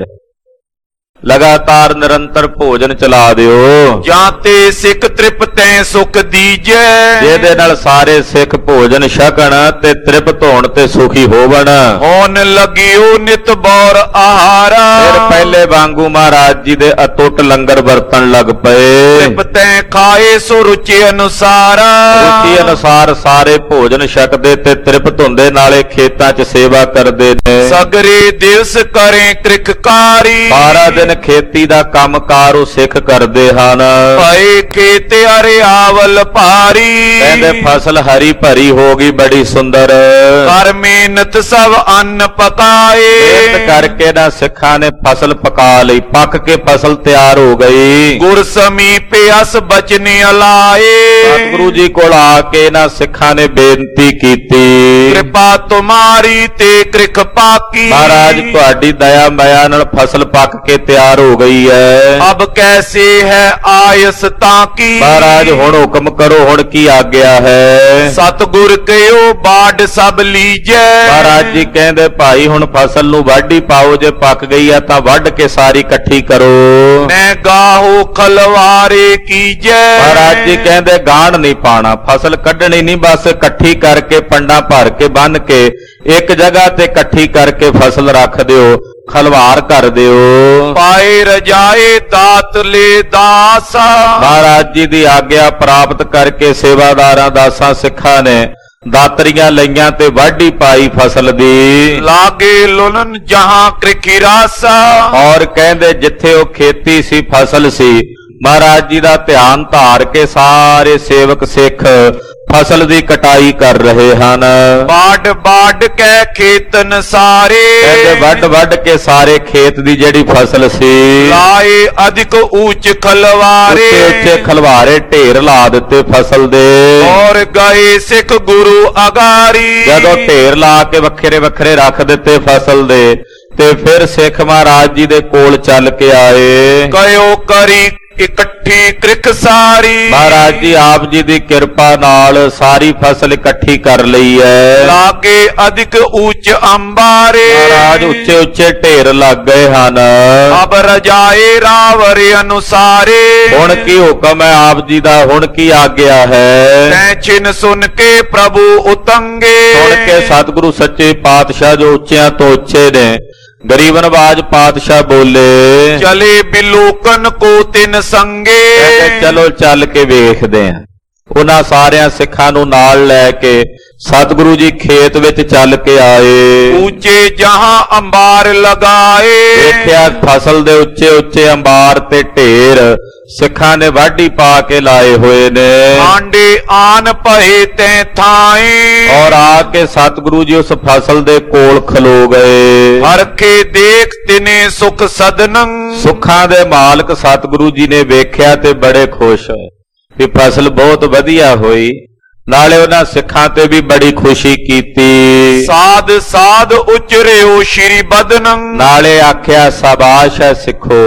[SPEAKER 1] ਲਗਾਤਾਰ ਨਿਰੰਤਰ ਭੋਜਨ ਚਲਾ ਦਿਓ।
[SPEAKER 2] ਜਾਂ ਤੇ ਸਿੱਖ ਤ੍ਰਿਪਤੈ ਸੁਖ ਦੀਜੈ,
[SPEAKER 1] ਜਿਹਦੇ ਨਾਲ ਸਾਰੇ ਸਿੱਖ ਭੋਜਨ ਛਕਣ ਤੇ ਤ੍ਰਿਪਤ ਹੋਣ ਤੇ ਸੁਖੀ ਹੋਵਣ।
[SPEAKER 2] ਹੋਣ ਲਗਿਓ ਨਿਤ ਬੌਰ ਆਹਾਰਾ।
[SPEAKER 1] ਫਿਰ ਪਹਿਲੇ ਵਾਂਗੂ ਮਹਾਰਾਜ ਜੀ ਦੇ ਅਟੁੱਟ ਲੰਗਰ ਵਰਤਣ ਲੱਗ ਪਏ।
[SPEAKER 2] ਤ੍ਰਿਪਤੈ ਖਾਏ ਸੋ ਰੁਚੀ ਅਨੁਸਾਰ।
[SPEAKER 1] ਰੁਚੀ ਅਨੁਸਾਰ ਸਾਰੇ ਭੋਜਨ ਛਕਦੇ ਤੇ ਤ੍ਰਿਪਤ ਹੁੰਦੇ, ਨਾਲੇ ਖੇਤਾਂ 'ਚ ਸੇਵਾ ਕਰਦੇ ਨੇ।
[SPEAKER 2] ਸਗਰੇ ਦਿਵਸ ਕਰੇ ਕ੍ਰਿਖਕਾਰੀ।
[SPEAKER 1] ਸਾਰਾ ਦਿਨ ਖੇਤੀ ਦਾ ਕੰਮਕਾਰ ਉਹ ਸਿੱਖ ਕਰਦੇ ਹਨ।
[SPEAKER 2] ਭਏ ਖੇਤ ਹਰਿਆਵਲ ਭਾਰੀ।
[SPEAKER 1] ਕਹਿੰਦੇ ਫਸਲ ਹਰੀ ਭਰੀ ਹੋ ਗਈ, ਬੜੀ ਸੁੰਦਰ।
[SPEAKER 2] ਕਰ ਮਿਹਨਤ ਸਭ ਅੰਨ ਪਕਾਏ।
[SPEAKER 1] ਮਿਹਨਤ ਕਰਕੇ ਨਾ ਸਿੱਖਾਂ ਨੇ ਫਸਲ ਪਕਾ ਲਈ, ਪੱਕ ਕੇ ਫਸਲ ਤਿਆਰ ਹੋ ਗਈ।
[SPEAKER 2] ਗੁਰ ਸਮੀਪੇ ਅਸ ਬਚਨ ਅਲਾਏ।
[SPEAKER 1] ਸਤਿਗੁਰੂ ਜੀ ਕੋਲ ਆ ਕੇ ਨਾ ਸਿੱਖਾਂ ਨੇ ਬੇਨਤੀ ਕੀਤੀ,
[SPEAKER 2] ਕਿਰਪਾ ਤੁਮਾਰੀ ਤੇ ਕ੍ਰਿਖ ਪਾਕੀ।
[SPEAKER 1] ਮਹਾਰਾਜ ਤੁਹਾਡੀ ਦਇਆ ਮਾਇਆ ਨਾਲ ਫਸਲ ਪੱਕ ਕੇ ਤਿਆਰ ਤਿਆਰ ਹੋ ਗਈ ਹੈ।
[SPEAKER 2] ਅਬ ਕੈਸੇ ਹੈ ਆਇਸ ਤਾਂ ਕੀ,
[SPEAKER 1] ਮਹਾਰਾਜ ਹੁਣ ਹੁਕਮ ਕਰੋ, ਹੁਣ ਕੀ ਆਗਿਆ ਹੈ।
[SPEAKER 2] ਸਤਿਗੁਰ ਕਹਿਓ ਬਾੜ ਸਭ ਲੀਜੈ,
[SPEAKER 1] ਮਹਾਰਾਜ ਜੀ ਕਹਿੰਦੇ ਭਾਈ ਹੁਣ ਫਸਲ ਨੂੰ ਵਾਢੀ ਪਾਓ, ਜੇ ਪੱਕ ਗਈ ਆ ਤਾਂ ਵੱਢ ਕੇ ਸਾਰੀ ਇਕੱਠੀ ਕਰੋ।
[SPEAKER 2] ਮੈਂ ਗਾਹੋ ਖਲਵਾਰੇ ਕੀਜੈ,
[SPEAKER 1] ਮਹਾਰਾਜ ਜੀ ਕਹਿੰਦੇ ਗਾਂਢ ਨਹੀਂ ਪਾਣਾ, ਫਸਲ ਕੱਢਣੀ ਨਹੀਂ, ਬਸ ਇਕੱਠੀ ਕਰਕੇ ਪੰਡਾ ਭਰ ਕੇ ਬੰਨ ਕੇ ਇੱਕ ਜਗ੍ਹਾ ਤੇ ਇਕੱਠੀ ਕਰਕੇ ਫਸਲ ਰੱਖ ਦਿਓ, ਖਲਵਾਰ ਕਰ ਦਿਓ।
[SPEAKER 2] ਪਾਏ ਰਜਾਏ ਦਾਤ ਲੈ ਦਾਸਾ,
[SPEAKER 1] ਮਹਾਰਾਜ ਜੀ ਦੀ ਆਗਿਆ ਪ੍ਰਾਪਤ ਕਰਕੇ ਸੇਵਾਦਾਰਾਂ ਦਾਸਾਂ ਸਿੱਖਾਂ ਨੇ ਦਾਤਰੀਆਂ ਲਈਆਂ ਤੇ ਵਾਢੀ ਪਾਈ ਫਸਲ ਦੀ।
[SPEAKER 2] ਲਾਗੇ ਲੁਲਨ ਜਹਾਂ ਕ੍ਰਿਖੀ ਰਾਸਾ,
[SPEAKER 1] ਔਰ ਕਹਿੰਦੇ ਜਿੱਥੇ ਉਹ ਖੇਤੀ ਸੀ, ਫਸਲ ਸੀ, ਮਹਾਰਾਜ ਜੀ ਦਾ ਧਿਆਨ ਧਾਰ ਕੇ ਸਾਰੇ ਸੇਵਕ ਸਿੱਖ ਫਸਲ ਦੀ ਕਟਾਈ ਕਰ ਰਹੇ ਹਨ।
[SPEAKER 2] ਬਾੜ ਬਾੜ ਕੇ ਖੇਤਨ ਸਾਰੇ,
[SPEAKER 1] ਕਹਿੰਦੇ ਵੱਢ ਵੱਢ ਕੇ ਸਾਰੇ ਖੇਤ ਦੀ ਜਿਹੜੀ ਫਸਲ ਸੀ,
[SPEAKER 2] ਲਾਏ ਅਧਿਕ ਊਚ ਖਲਵਾਰੇ,
[SPEAKER 1] ਉੱਚੇ ਉੱਚੇ ਖਲਵਾਰੇ ਢੇਰ ਲਾ ਦਿੱਤੇ ਫਸਲ ਦੇ।
[SPEAKER 2] ਔਰ ਗਏ ਸਿੱਖ ਗੁਰੂ ਅਗਾਰੀ,
[SPEAKER 1] ਜਦੋਂ ਢੇਰ ਲਾ ਕੇ ਵੱਖਰੇ ਵੱਖਰੇ ਰੱਖ ਦਿੱਤੇ ਫਸਲ ਦੇ, ਤੇ ਫਿਰ ਸਿੱਖ ਮਹਾਰਾਜ ਜੀ ਦੇ ਕੋਲ ਚੱਲ ਕੇ ਆਏ।
[SPEAKER 2] ਕਯੋ ਕਰੀ ਇਕੱਠੀ ਕ੍ਰਿਖ ਸਾਰੀ,
[SPEAKER 1] ਮਹਾਰਾਜ ਜੀ ਆਪ ਜੀ ਦੀ ਕਿਰਪਾ ਨਾਲ ਸਾਰੀ ਫਸਲ ਇਕੱਠੀ ਕਰ ਲਈ ਹੈ।
[SPEAKER 2] ਲਾਗੇ ਅਧਿਕ ਊਚ ਅੰਬਾਰੇ,
[SPEAKER 1] ਮਹਾਰਾਜ ਉੱਚੇ ਉੱਚੇ ਢੇਰ ਲੱਗ ਗਏ ਹਨ।
[SPEAKER 2] ਅਬ ਰਜਾਏ ਰਾਵਰ ਅਨੁਸਾਰੇ,
[SPEAKER 1] ਹੁਣ ਕੀ ਹੁਕਮ ਹੈ ਆਪ ਜੀ ਦਾ, ਹੁਣ ਕੀ ਆਗਿਆ ਹੈ।
[SPEAKER 2] ਤੈ ਚਿਨ ਸੁਨ ਕੇ ਪ੍ਰਭੂ ਉਤੰਗੇ,
[SPEAKER 1] ਸੁਣ ਕੇ ਸਤਿਗੁਰੂ ਸੱਚੇ ਪਾਤਸ਼ਾਹ ਜੋ ਉੱਚਿਆਂ ਤੋਂ ਉੱਚੇ ਨੇ, ਗਰੀਬ ਨਵਾਜ ਪਾਤਸ਼ਾਹ ਬੋਲੇ,
[SPEAKER 2] ਚਲੇ ਬਿਲੋਕਨ ਕੋ ਤਿਨ ਸੰਗੇ,
[SPEAKER 1] ਕਹਿੰਦੇ ਚਲੋ ਚੱਲ ਕੇ ਵੇਖਦੇ ਆਂ। ਉਹਨਾਂ ਸਾਰਿਆਂ ਸਿੱਖਾਂ ਨੂੰ ਨਾਲ ਲੈ ਕੇ ਸਤਿਗੁਰੂ ਜੀ ਖੇਤ ਵਿੱਚ ਚੱਲ ਕੇ ਆਏ।
[SPEAKER 2] ਉੱਚੇ ਜਹਾਂ ਅੰਬਾਰ ਲਗਾਏ,
[SPEAKER 1] ਦੇਖਿਆ ਫਸਲ ਦੇ ਉੱਚੇ ਉੱਚੇ ਅੰਬਾਰ ਤੇ ਢੇਰ ਸਿੱਖਾਂ ਨੇ ਵਾਢੀ ਪਾ ਕੇ ਲਾਏ ਹੋਏ ਨੇ।
[SPEAKER 2] ਆਂਡੇ ਆਨ ਭਏ ਤੈ ਥਾਏ,
[SPEAKER 1] ਔਰ ਆ ਕੇ ਸਤਿਗੁਰੂ ਜੀ ਉਸ ਫਸਲ ਦੇ ਕੋਲ ਖਲੋ ਗਏ।
[SPEAKER 2] ਹਰਖੇ ਦੇਖ ਤਿਨੇ ਸੁਖ ਸਦਨੰ,
[SPEAKER 1] ਸੁੱਖਾਂ ਦੇ ਮਾਲਕ ਸਤਿਗੁਰੂ ਜੀ ਨੇ ਵੇਖਿਆ ਤੇ ਬੜੇ ਖੁਸ਼ ਹੋਏ ਵੀ ਫਸਲ ਬਹੁਤ ਵਧੀਆ ਹੋਈ। ਨਾਲੇ ਉਹਨਾਂ ਸਿੱਖਾਂ ਤੇ ਵੀ ਬੜੀ ਖੁਸ਼ੀ ਕੀਤੀ।
[SPEAKER 2] ਸਾਧ ਸਾਧ ਉਚਰਿਓ ਸ਼੍ਰੀ ਬਦਨੰ,
[SPEAKER 1] ਨਾਲੇ ਆਖਿਆ ਸ਼ਾਬਾਸ਼ ਹੈ ਸਿੱਖੋ,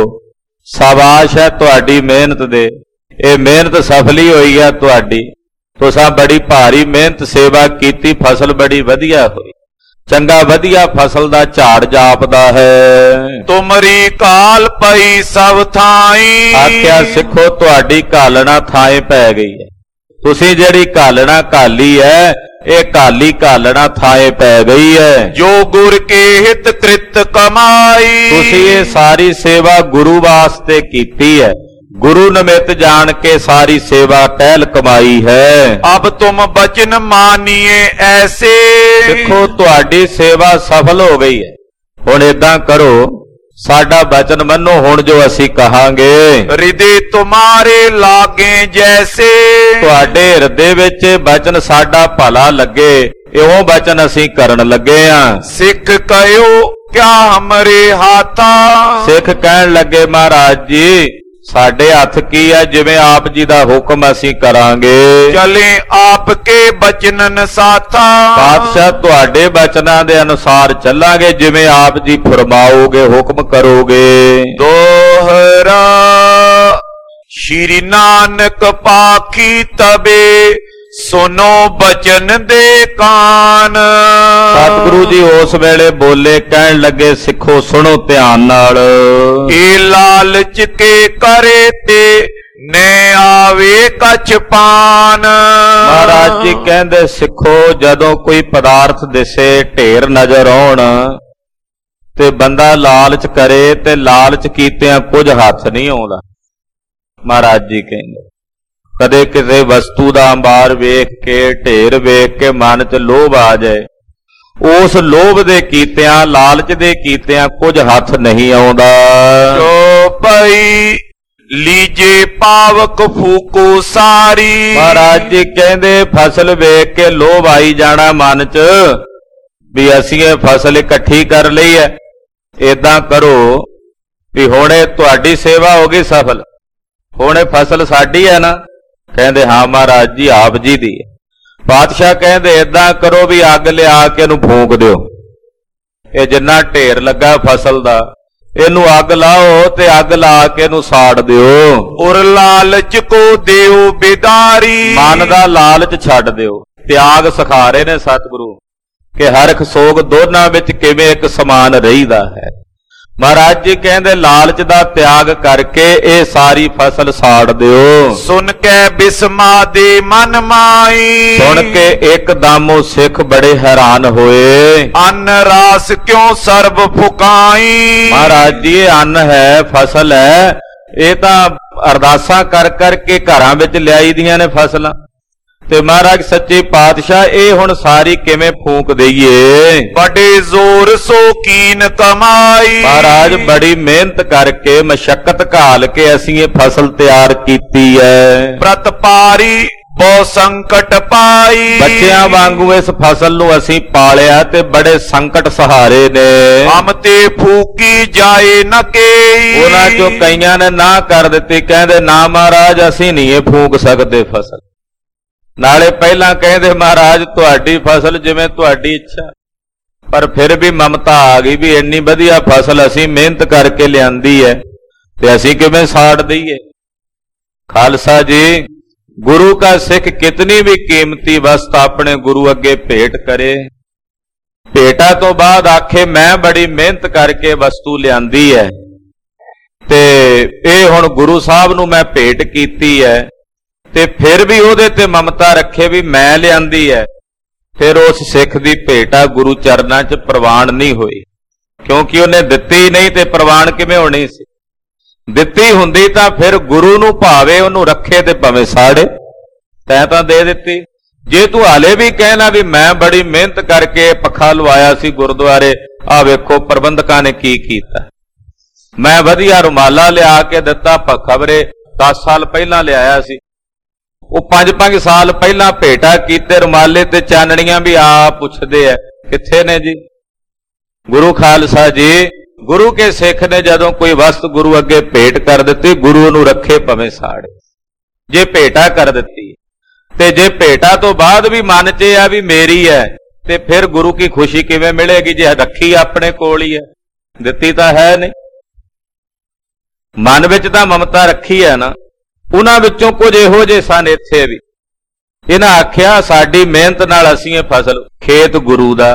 [SPEAKER 1] ਸ਼ਾਬਾਸ਼ ਹੈ ਤੁਹਾਡੀ ਮਿਹਨਤ ਦੇ, ਇਹ ਮਿਹਨਤ ਸਫਲੀ ਹੋਈ ਹੈ ਤੁਹਾਡੀ, ਤੁਸੀਂ ਬੜੀ ਭਾਰੀ ਮਿਹਨਤ ਸੇਵਾ ਕੀਤੀ, ਫਸਲ ਬੜੀ ਵਧੀਆ ਹੋਈ, ਚੰਗਾ ਵਧੀਆ ਫਸਲ ਦਾ ਝਾੜ ਜਾਪਦਾ ਹੈ।
[SPEAKER 2] ਤੁਮਰੀ ਕਾਲ ਪਈ ਸਭ ਥਾਈ,
[SPEAKER 1] ਆਖਿਆ ਸਿੱਖੋ ਤੁਹਾਡੀ ਘਾਲਣਾ ਥਾਂ ਪੈ ਗਈ ਹੈ, ਤੁਸੀਂ ਜਿਹੜੀ ਘਾਲਣਾ ਘਾਲੀ ਹੈ, ਇਹ ਘਾਲੀ ਘਾਲਣਾ ਥਾਂ ਪੈ ਗਈ ਹੈ।
[SPEAKER 2] ਜੋ ਗੁਰ ਕੇ ਹਿਤ ਕ੍ਰਿਤ ਕਮਾਈ,
[SPEAKER 1] ਤੁਸੀਂ ਇਹ ਸਾਰੀ ਸੇਵਾ ਗੁਰੂ ਵਾਸਤੇ ਕੀਤੀ ਹੈ, ਗੁਰੂ ਨਿਮਿਤ ਜਾਣ ਕੇ ਸਾਰੀ ਸੇਵਾ ਟਹਿਲ ਕਮਾਈ ਹੈ।
[SPEAKER 2] ਅਬ ਤੁਮ ਬਚਨ ਮਾਨੀਏ ਐਸੇ,
[SPEAKER 1] ਸਿੱਖੋ ਤੁਹਾਡੀ ਸੇਵਾ ਸਫਲ ਹੋ ਗਈ ਹੈ, ਹੁਣ ਏਦਾਂ ਕਰੋ ਸਾਡਾ ਬਚਨ ਮੰਨੋ, ਹੁਣ ਜੋ ਅਸੀਂ ਕਹਾਂਗੇ।
[SPEAKER 2] ਹਿਰਦੇ ਤੁਮਾਰੇ ਲਾਗੇ ਜੈਸੇ,
[SPEAKER 1] ਤੁਹਾਡੇ ਹਿਰਦੇ ਵਿੱਚ ਬਚਨ ਸਾਡਾ ਭਲਾ ਲੱਗੇ, ਇਹੋ ਬਚਨ ਅਸੀਂ ਕਰਨ ਲੱਗੇ ਆਂ।
[SPEAKER 2] ਸਿੱਖ ਕਹਿਓ ਕਿਆ ਹਮਰੇ ਹਾਥਾ,
[SPEAKER 1] ਸਿੱਖ ਕਹਿਣ ਲੱਗੇ ਮਹਾਰਾਜ ਜੀ ਸਾਡੇ ਹੱਥ ਕੀ ਹੈ, ਜਿਵੇਂ ਆਪ ਜੀ ਦਾ ਹੁਕਮ ਅਸੀਂ ਕਰਾਂਗੇ।
[SPEAKER 2] ਚਲੇ ਆਪ ਕੇ ਬਚਨਨ ਸਾਥਾ,
[SPEAKER 1] ਪਾਤਸ਼ਾਹ ਤੁਹਾਡੇ ਬਚਨਾਂ ਦੇ ਅਨੁਸਾਰ ਚੱਲਾਂਗੇ, ਜਿਵੇਂ ਆਪ ਜੀ ਫਰਮਾਓਗੇ, ਹੁਕਮ ਕਰੋਗੇ।
[SPEAKER 2] ਦੋਹਰਾ ਸ਼੍ਰੀ ਨਾਨਕ ਪਾਖੀ ਤਬੇ ਸੁਨੋ ਬਚਨ ਦੇ ਕਾਨ,
[SPEAKER 1] ਸਤਿਗੁਰੂ ਜੀ ਉਸ ਵੇਲੇ ਬੋਲੇ, ਕਹਿਣ ਲੱਗੇ ਸਿੱਖੋ ਸੁਣੋ ਧਿਆਨ ਨਾਲ।
[SPEAKER 2] ਇਹ ਲਾਲਚ ਕੇ ਕਰੇ ਤੇ ਨੇ ਆਵੇ ਕਛ ਪਾਨ,
[SPEAKER 1] ਮਹਾਰਾਜ ਜੀ ਕਹਿੰਦੇ ਸਿੱਖੋ ਜਦੋਂ ਕੋਈ ਪਦਾਰਥ ਦਿਸੇ, ਢੇਰ ਨਜ਼ਰ ਆਉਣ, ਤੇ ਬੰਦਾ ਲਾਲਚ ਕਰੇ ਤੇ ਲਾਲਚ ਕੀਤਿਆਂ ਕੁਝ ਹੱਥ ਨਹੀਂ ਆਉਂਦਾ। ਮਹਾਰਾਜ ਜੀ ਕਹਿੰਦੇ ਕਦੇ ਕਿਸੇ ਵਸਤੂ ਦਾ ਅੰਬਾਰ ਵੇਖ ਕੇ, ਢੇਰ ਵੇਖ ਕੇ ਮਨ 'ਚ ਲੋਭ ਆ ਜਾਏ, ਉਸ ਲੋਭ ਦੇ ਕੀਤਿਆਂ, ਲਾਲਚ ਦੇ ਕੀਤਿਆਂ ਕੁਝ ਹੱਥ ਨਹੀਂ ਆਉਂਦਾ।
[SPEAKER 2] ਜੋ ਪਈ ਲੀਜੇ ਪਾਵਕ ਫੂਕੋ ਸਾਰੀ,
[SPEAKER 1] ਮਹਾਰਾਜ ਜੀ ਕਹਿੰਦੇ ਫਸਲ ਵੇਖ ਕੇ ਲੋਭ ਆਈ ਜਾਣਾ ਮਨ 'ਚ ਵੀ ਅਸੀਂ ਇਹ ਫਸਲ ਇਕੱਠੀ ਕਰ ਲਈ ਹੈ। ਏਦਾਂ ਕਰੋ ਵੀ ਹੁਣ ਇਹ ਤੁਹਾਡੀ ਸੇਵਾ ਹੋ ਗਈ ਸਫਲ, ਹੁਣ ਇਹ ਫਸਲ ਸਾਡੀ ਹੈ ਨਾ। ਕਹਿੰਦੇ ਹਾਂ ਮਹਾਰਾਜ ਜੀ ਆਪ ਜੀ ਦੀ ਹੈ। ਬਾਦਸ਼ਾਹ ਕਹਿੰਦੇ ਏਦਾਂ ਕਰੋ ਵੀ ਅੱਗ ਲਿਆ ਕੇ ਇਹਨੂੰ ਫੂਕ ਦਿਓ, ਇਹ ਜਿੰਨਾ ਢੇਰ ਲੱਗਾ ਫਸਲ ਦਾ ਇਹਨੂੰ ਅੱਗ ਲਾਓ ਤੇ ਅੱਗ ਲਾ ਕੇ ਇਹਨੂੰ ਸਾੜ ਦਿਓ।
[SPEAKER 2] ਉਰ ਲਾਲਚ ਕੋ ਦਿਓ ਬਿਦਾਰੀ,
[SPEAKER 1] ਮਨ ਦਾ ਲਾਲਚ ਛੱਡ ਦਿਓ। ਤਿਆਗ ਸਿਖਾ ਰਹੇ ਨੇ ਸਤਿਗੁਰੂ ਕਿ ਹਰਖ ਸੋਗ ਦੋਨਾਂ ਵਿੱਚ ਕਿਵੇਂ ਇੱਕ ਸਮਾਨ ਰਹੀਦਾ ਹੈ। ਮਹਾਰਾਜ ਜੀ ਕਹਿੰਦੇ ਲਾਲਚ ਦਾ ਤਿਆਗ ਕਰਕੇ ਇਹ ਸਾਰੀ ਫਸਲ ਸਾੜ ਦਿਓ।
[SPEAKER 2] ਸੁਨ ਕੇ ਬਿਸਮਾਦੇ ਮਨ ਮਾਈ,
[SPEAKER 1] ਸੁਣ ਕੇ ਇੱਕਦਮ ਉਹ ਸਿੱਖ ਬੜੇ ਹੈਰਾਨ ਹੋਏ।
[SPEAKER 2] ਅੰਨ ਰਾਸ ਕਿਉਂ ਸਰਬ ਫੁਕਾਈ,
[SPEAKER 1] ਮਹਾਰਾਜ ਜੀ ਇਹ ਅੰਨ ਹੈ, ਫਸਲ ਹੈ, ਇਹ ਤਾਂ ਅਰਦਾਸਾਂ ਕਰ ਕਰਕੇ ਘਰਾਂ ਵਿੱਚ ਲਿਆਈ ਦੀਆਂ ਨੇ ਫਸਲਾਂ, ਤੇ ਮਹਾਰਾਜ ਸੱਚੇ ਪਾਤਸ਼ਾਹ ਇਹ ਹੁਣ ਸਾਰੀ ਕਿਵੇਂ ਫੂਕ ਦਈਏ।
[SPEAKER 2] ਬੜੇ ਜ਼ੋਰ ਸੋ ਕੀਨ ਕਮਾਈ,
[SPEAKER 1] ਮਹਾਰਾਜ ਬੜੀ ਮਿਹਨਤ ਕਰਕੇ ਮਸ਼ੱਕਤ ਘਾਲ ਕੇ ਅਸੀਂ ਇਹ ਫਸਲ ਤਿਆਰ ਕੀਤੀ ਹੈ।
[SPEAKER 2] ਪ੍ਰਤ ਪਾਰੀ ਬਹੁ ਸੰਕਟ ਪਾਈ,
[SPEAKER 1] ਬੱਚਿਆਂ ਵਾਂਗੂ ਇਸ ਫਸਲ ਨੂੰ ਅਸੀਂ ਪਾਲਿਆ ਤੇ ਬੜੇ ਸੰਕਟ ਸਹਾਰੇ ਨੇ।
[SPEAKER 2] ਹਮ ਤੇ ਫੂਕੀ ਜਾਏ ਨ ਕੇਈ,
[SPEAKER 1] ਉਹਨਾਂ ਚੋਂ ਕਈਆਂ ਨੇ ਨਾ ਕਰ ਦਿੱਤੀ, ਕਹਿੰਦੇ ਨਾ ਮਹਾਰਾਜ ਅਸੀਂ ਨਹੀਂ ਇਹ ਫੂਕ ਸਕਦੇ ਫਸਲ। ਨਾਲੇ ਪਹਿਲਾਂ ਕਹਿੰਦੇ ਮਹਾਰਾਜ ਤੁਹਾਡੀ ਫਸਲ ਜਿਵੇਂ ਤੁਹਾਡੀ ਇੱਛਾ, ਪਰ ਫਿਰ ਵੀ ਮਮਤਾ ਆ ਗਈ ਵੀ ਇੰਨੀ ਵਧੀਆ ਫਸਲ ਅਸੀਂ ਮਿਹਨਤ ਕਰਕੇ ਲਿਆਂਦੀ ਹੈ ਤੇ ਅਸੀਂ ਕਿਵੇਂ ਸਾੜ ਦਈਏ। ਖਾਲਸਾ ਜੀ, ਗੁਰੂ ਕਾ ਸਿੱਖ ਕਿਤਨੀ ਵੀ ਕੀਮਤੀ ਵਸਤ ਆਪਣੇ ਗੁਰੂ ਅੱਗੇ ਭੇਟ ਕਰੇ, ਭੇਟਾ ਤੋਂ ਬਾਅਦ ਆਖੇ ਮੈਂ ਬੜੀ ਮਿਹਨਤ ਕਰਕੇ ਵਸਤੂ ਲਿਆਂਦੀ ਹੈ ਤੇ ਇਹ ਹੁਣ ਗੁਰੂ ਸਾਹਿਬ ਨੂੰ ਮੈਂ ਭੇਟ ਕੀਤੀ ਹੈ, ਤੇ ਫਿਰ ਵੀ ਉਹਦੇ ਤੇ ਮਮਤਾ ਰੱਖੇ ਵੀ ਮੈਂ ਲਿਆਂਦੀ ਹੈ, ਫਿਰ ਉਸ ਸਿੱਖ ਦੀ ਭੇਟਾ ਗੁਰੂ ਚਰਨਾਂ 'ਚ ਪ੍ਰਵਾਨ ਨਹੀਂ ਹੋਈ, ਕਿਉਂਕਿ ਉਹਨੇ ਦਿੱਤੀ ਨਹੀਂ ਤੇ ਪ੍ਰਵਾਨ ਕਿਵੇਂ ਹੋਣੀ ਸੀ। ਦਿੱਤੀ ਹੁੰਦੀ ਤਾਂ ਫਿਰ ਗੁਰੂ ਨੂੰ ਭਾਵੇਂ ਉਹਨੂੰ ਰੱਖੇ ਤੇ ਭਾਵੇਂ ਸਾੜੇ, ਤੈਂ ਤਾਂ ਦੇ ਦਿੱਤੀ। ਜੇ ਤੂੰ ਹਾਲੇ ਵੀ ਕਹਿਣਾ ਵੀ ਮੈਂ ਬੜੀ ਮਿਹਨਤ ਕਰਕੇ ਪੱਖਾ ਲਵਾਇਆ ਸੀ ਗੁਰਦੁਆਰੇ, ਆਹ ਵੇਖੋ ਪ੍ਰਬੰਧਕਾਂ ਨੇ ਕੀ ਕੀਤਾ, ਮੈਂ ਵਧੀਆ ਰੁਮਾਲਾ ਲਿਆ ਕੇ ਦਿੱਤਾ, ਖਬਰੇ ਦਸ ਸਾਲ ਪਹਿਲਾਂ ਲਿਆਇਆ ਸੀ, ਉਹ ਪੰਜ ਪੰਜ ਸਾਲ ਪਹਿਲਾਂ ਭੇਟਾ ਕੀਤੇ ਰੁਮਾਲੇ ਤੇ ਚਾਨਣੀਆਂ ਵੀ ਆ ਪੁੱਛਦੇ ਐ ਕਿੱਥੇ ਨੇ ਜੀ। ਗੁਰੂ ਖਾਲਸਾ ਜੀ, ਗੁਰੂ ਕੇ ਸਿੱਖ ਨੇ ਜਦੋਂ ਕੋਈ ਵਸਤ ਗੁਰੂ ਅੱਗੇ ਭੇਟ ਕਰ ਦਿੱਤੀ, ਗੁਰੂ ਨੂੰ ਰੱਖੇ ਭਵੇਂ ਸਾੜੇ। ਜੇ ਭੇਟਾ ਕਰ ਦਿੱਤੀ ਤੇ ਜੇ ਭੇਟਾ ਤੋਂ ਬਾਅਦ ਵੀ ਮਨ 'ਚ ਆ ਵੀ ਮੇਰੀ ਹੈ, ਤੇ ਫਿਰ ਗੁਰੂ ਕੀ ਖੁਸ਼ੀ ਕਿਵੇਂ ਮਿਲੇਗੀ ਜੇ ਰੱਖੀ ਆਪਣੇ ਕੋਲ ਹੀ ਹੈ, ਦਿੱਤੀ ਤਾਂ ਹੈ ਨਹੀਂ। ਮਨ ਵਿੱਚ ਤਾਂ ਮਮਤਾ ਰੱਖੀ ਹੈ ਨਾ। ਉਹਨਾਂ ਵਿੱਚੋਂ ਕੁਝ ਇਹੋ ਜਿਹੇ ਸਨ ਇੱਥੇ ਵੀ, ਇਹਨਾਂ ਆਖਿਆ ਸਾਡੀ ਮਿਹਨਤ ਨਾਲ ਅਸੀਂ ਇਹ ਫਸਲ, ਖੇਤ ਗੁਰੂ ਦਾ,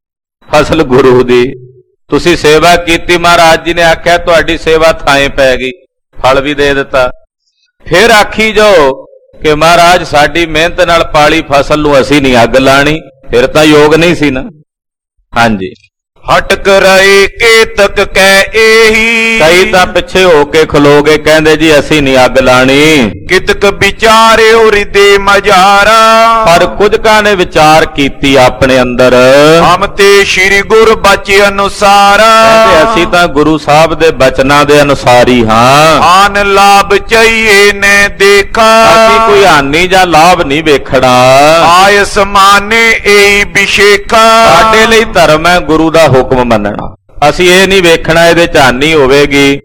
[SPEAKER 1] ਫਸਲ ਗੁਰੂ ਦੀ, ਤੁਸੀਂ ਸੇਵਾ ਕੀਤੀ, ਮਹਾਰਾਜ ਜੀ ਨੇ ਆਖਿਆ ਤੁਹਾਡੀ ਸੇਵਾ ਥਾਂ ਪੈ ਗਈ, ਫਲ ਵੀ ਦੇ ਦਿੱਤਾ। ਫਿਰ ਆਖੀ ਜਾਓ ਕਿ ਮਹਾਰਾਜ ਸਾਡੀ ਮਿਹਨਤ ਨਾਲ ਪਾਲੀ ਫਸਲ ਨੂੰ ਅਸੀਂ ਨਹੀਂ ਅੱਗ ਲਾਣੀ, ਫਿਰ ਤਾਂ ਯੋਗ ਨਹੀਂ ਸੀ ਨਾ। ਹਾਂਜੀ,
[SPEAKER 2] ਹਟਕ ਰਹੇ ਕੇਤਕ ਕਹਿ ਇਹੀ,
[SPEAKER 1] ਕਈ ਤਾਂ ਪਿੱਛੇ ਹੋ ਕੇ ਖਲੋਗੇ, ਕਹਿੰਦੇ ਜੀ ਅਸੀਂ ਨਹੀਂ ਅੱਗ ਲਾਣੀ।
[SPEAKER 2] ਕਿਤਕ ਵਿਚਾਰਿਓ ਹਿਰਦੇ ਮਝਾਰਾ,
[SPEAKER 1] ਪਰ ਕੁਝ ਕਾ ਨੇ ਵਿਚਾਰ ਕੀਤੀ ਆਪਣੇ ਅੰਦਰ,
[SPEAKER 2] ਹਮ ਤੇ ਸ੍ਰੀ ਗੁਰ ਬਚੇ ਅਨੁਸਾਰ,
[SPEAKER 1] ਕਹਿੰਦੇ ਅਸੀਂ ਤਾਂ ਗੁਰੂ ਸਾਹਿਬ ਦੇ ਬਚਨਾਂ ਦੇ ਅਨੁਸਾਰੀ ਹਾਂ।
[SPEAKER 2] ਆਨ ਲਾਭ ਚਾਹੀਏ ਨੇ ਦੇਖਾ,
[SPEAKER 1] ਅਸੀਂ ਕੋਈ ਹਾਨੀ ਜਾਂ ਲਾਭ ਨਹੀਂ ਵੇਖਣਾ।
[SPEAKER 2] ਆਇ ਸਮਾਨੇ ਏਈ ਵਿਸ਼ੇਖਾ,
[SPEAKER 1] ਸਾਡੇ ਲਈ ਧਰਮ ਹੈ ਗੁਰੂ ਦਾ ਹੁਕਮ ਮੰਨਣਾ। ਅਸੀਂ ਇਹ ਨਹੀਂ ਵੇਖਣਾ ਇਹਦੇ 'ਚ ਹਾਨੀ ਹੋਵੇਗੀ,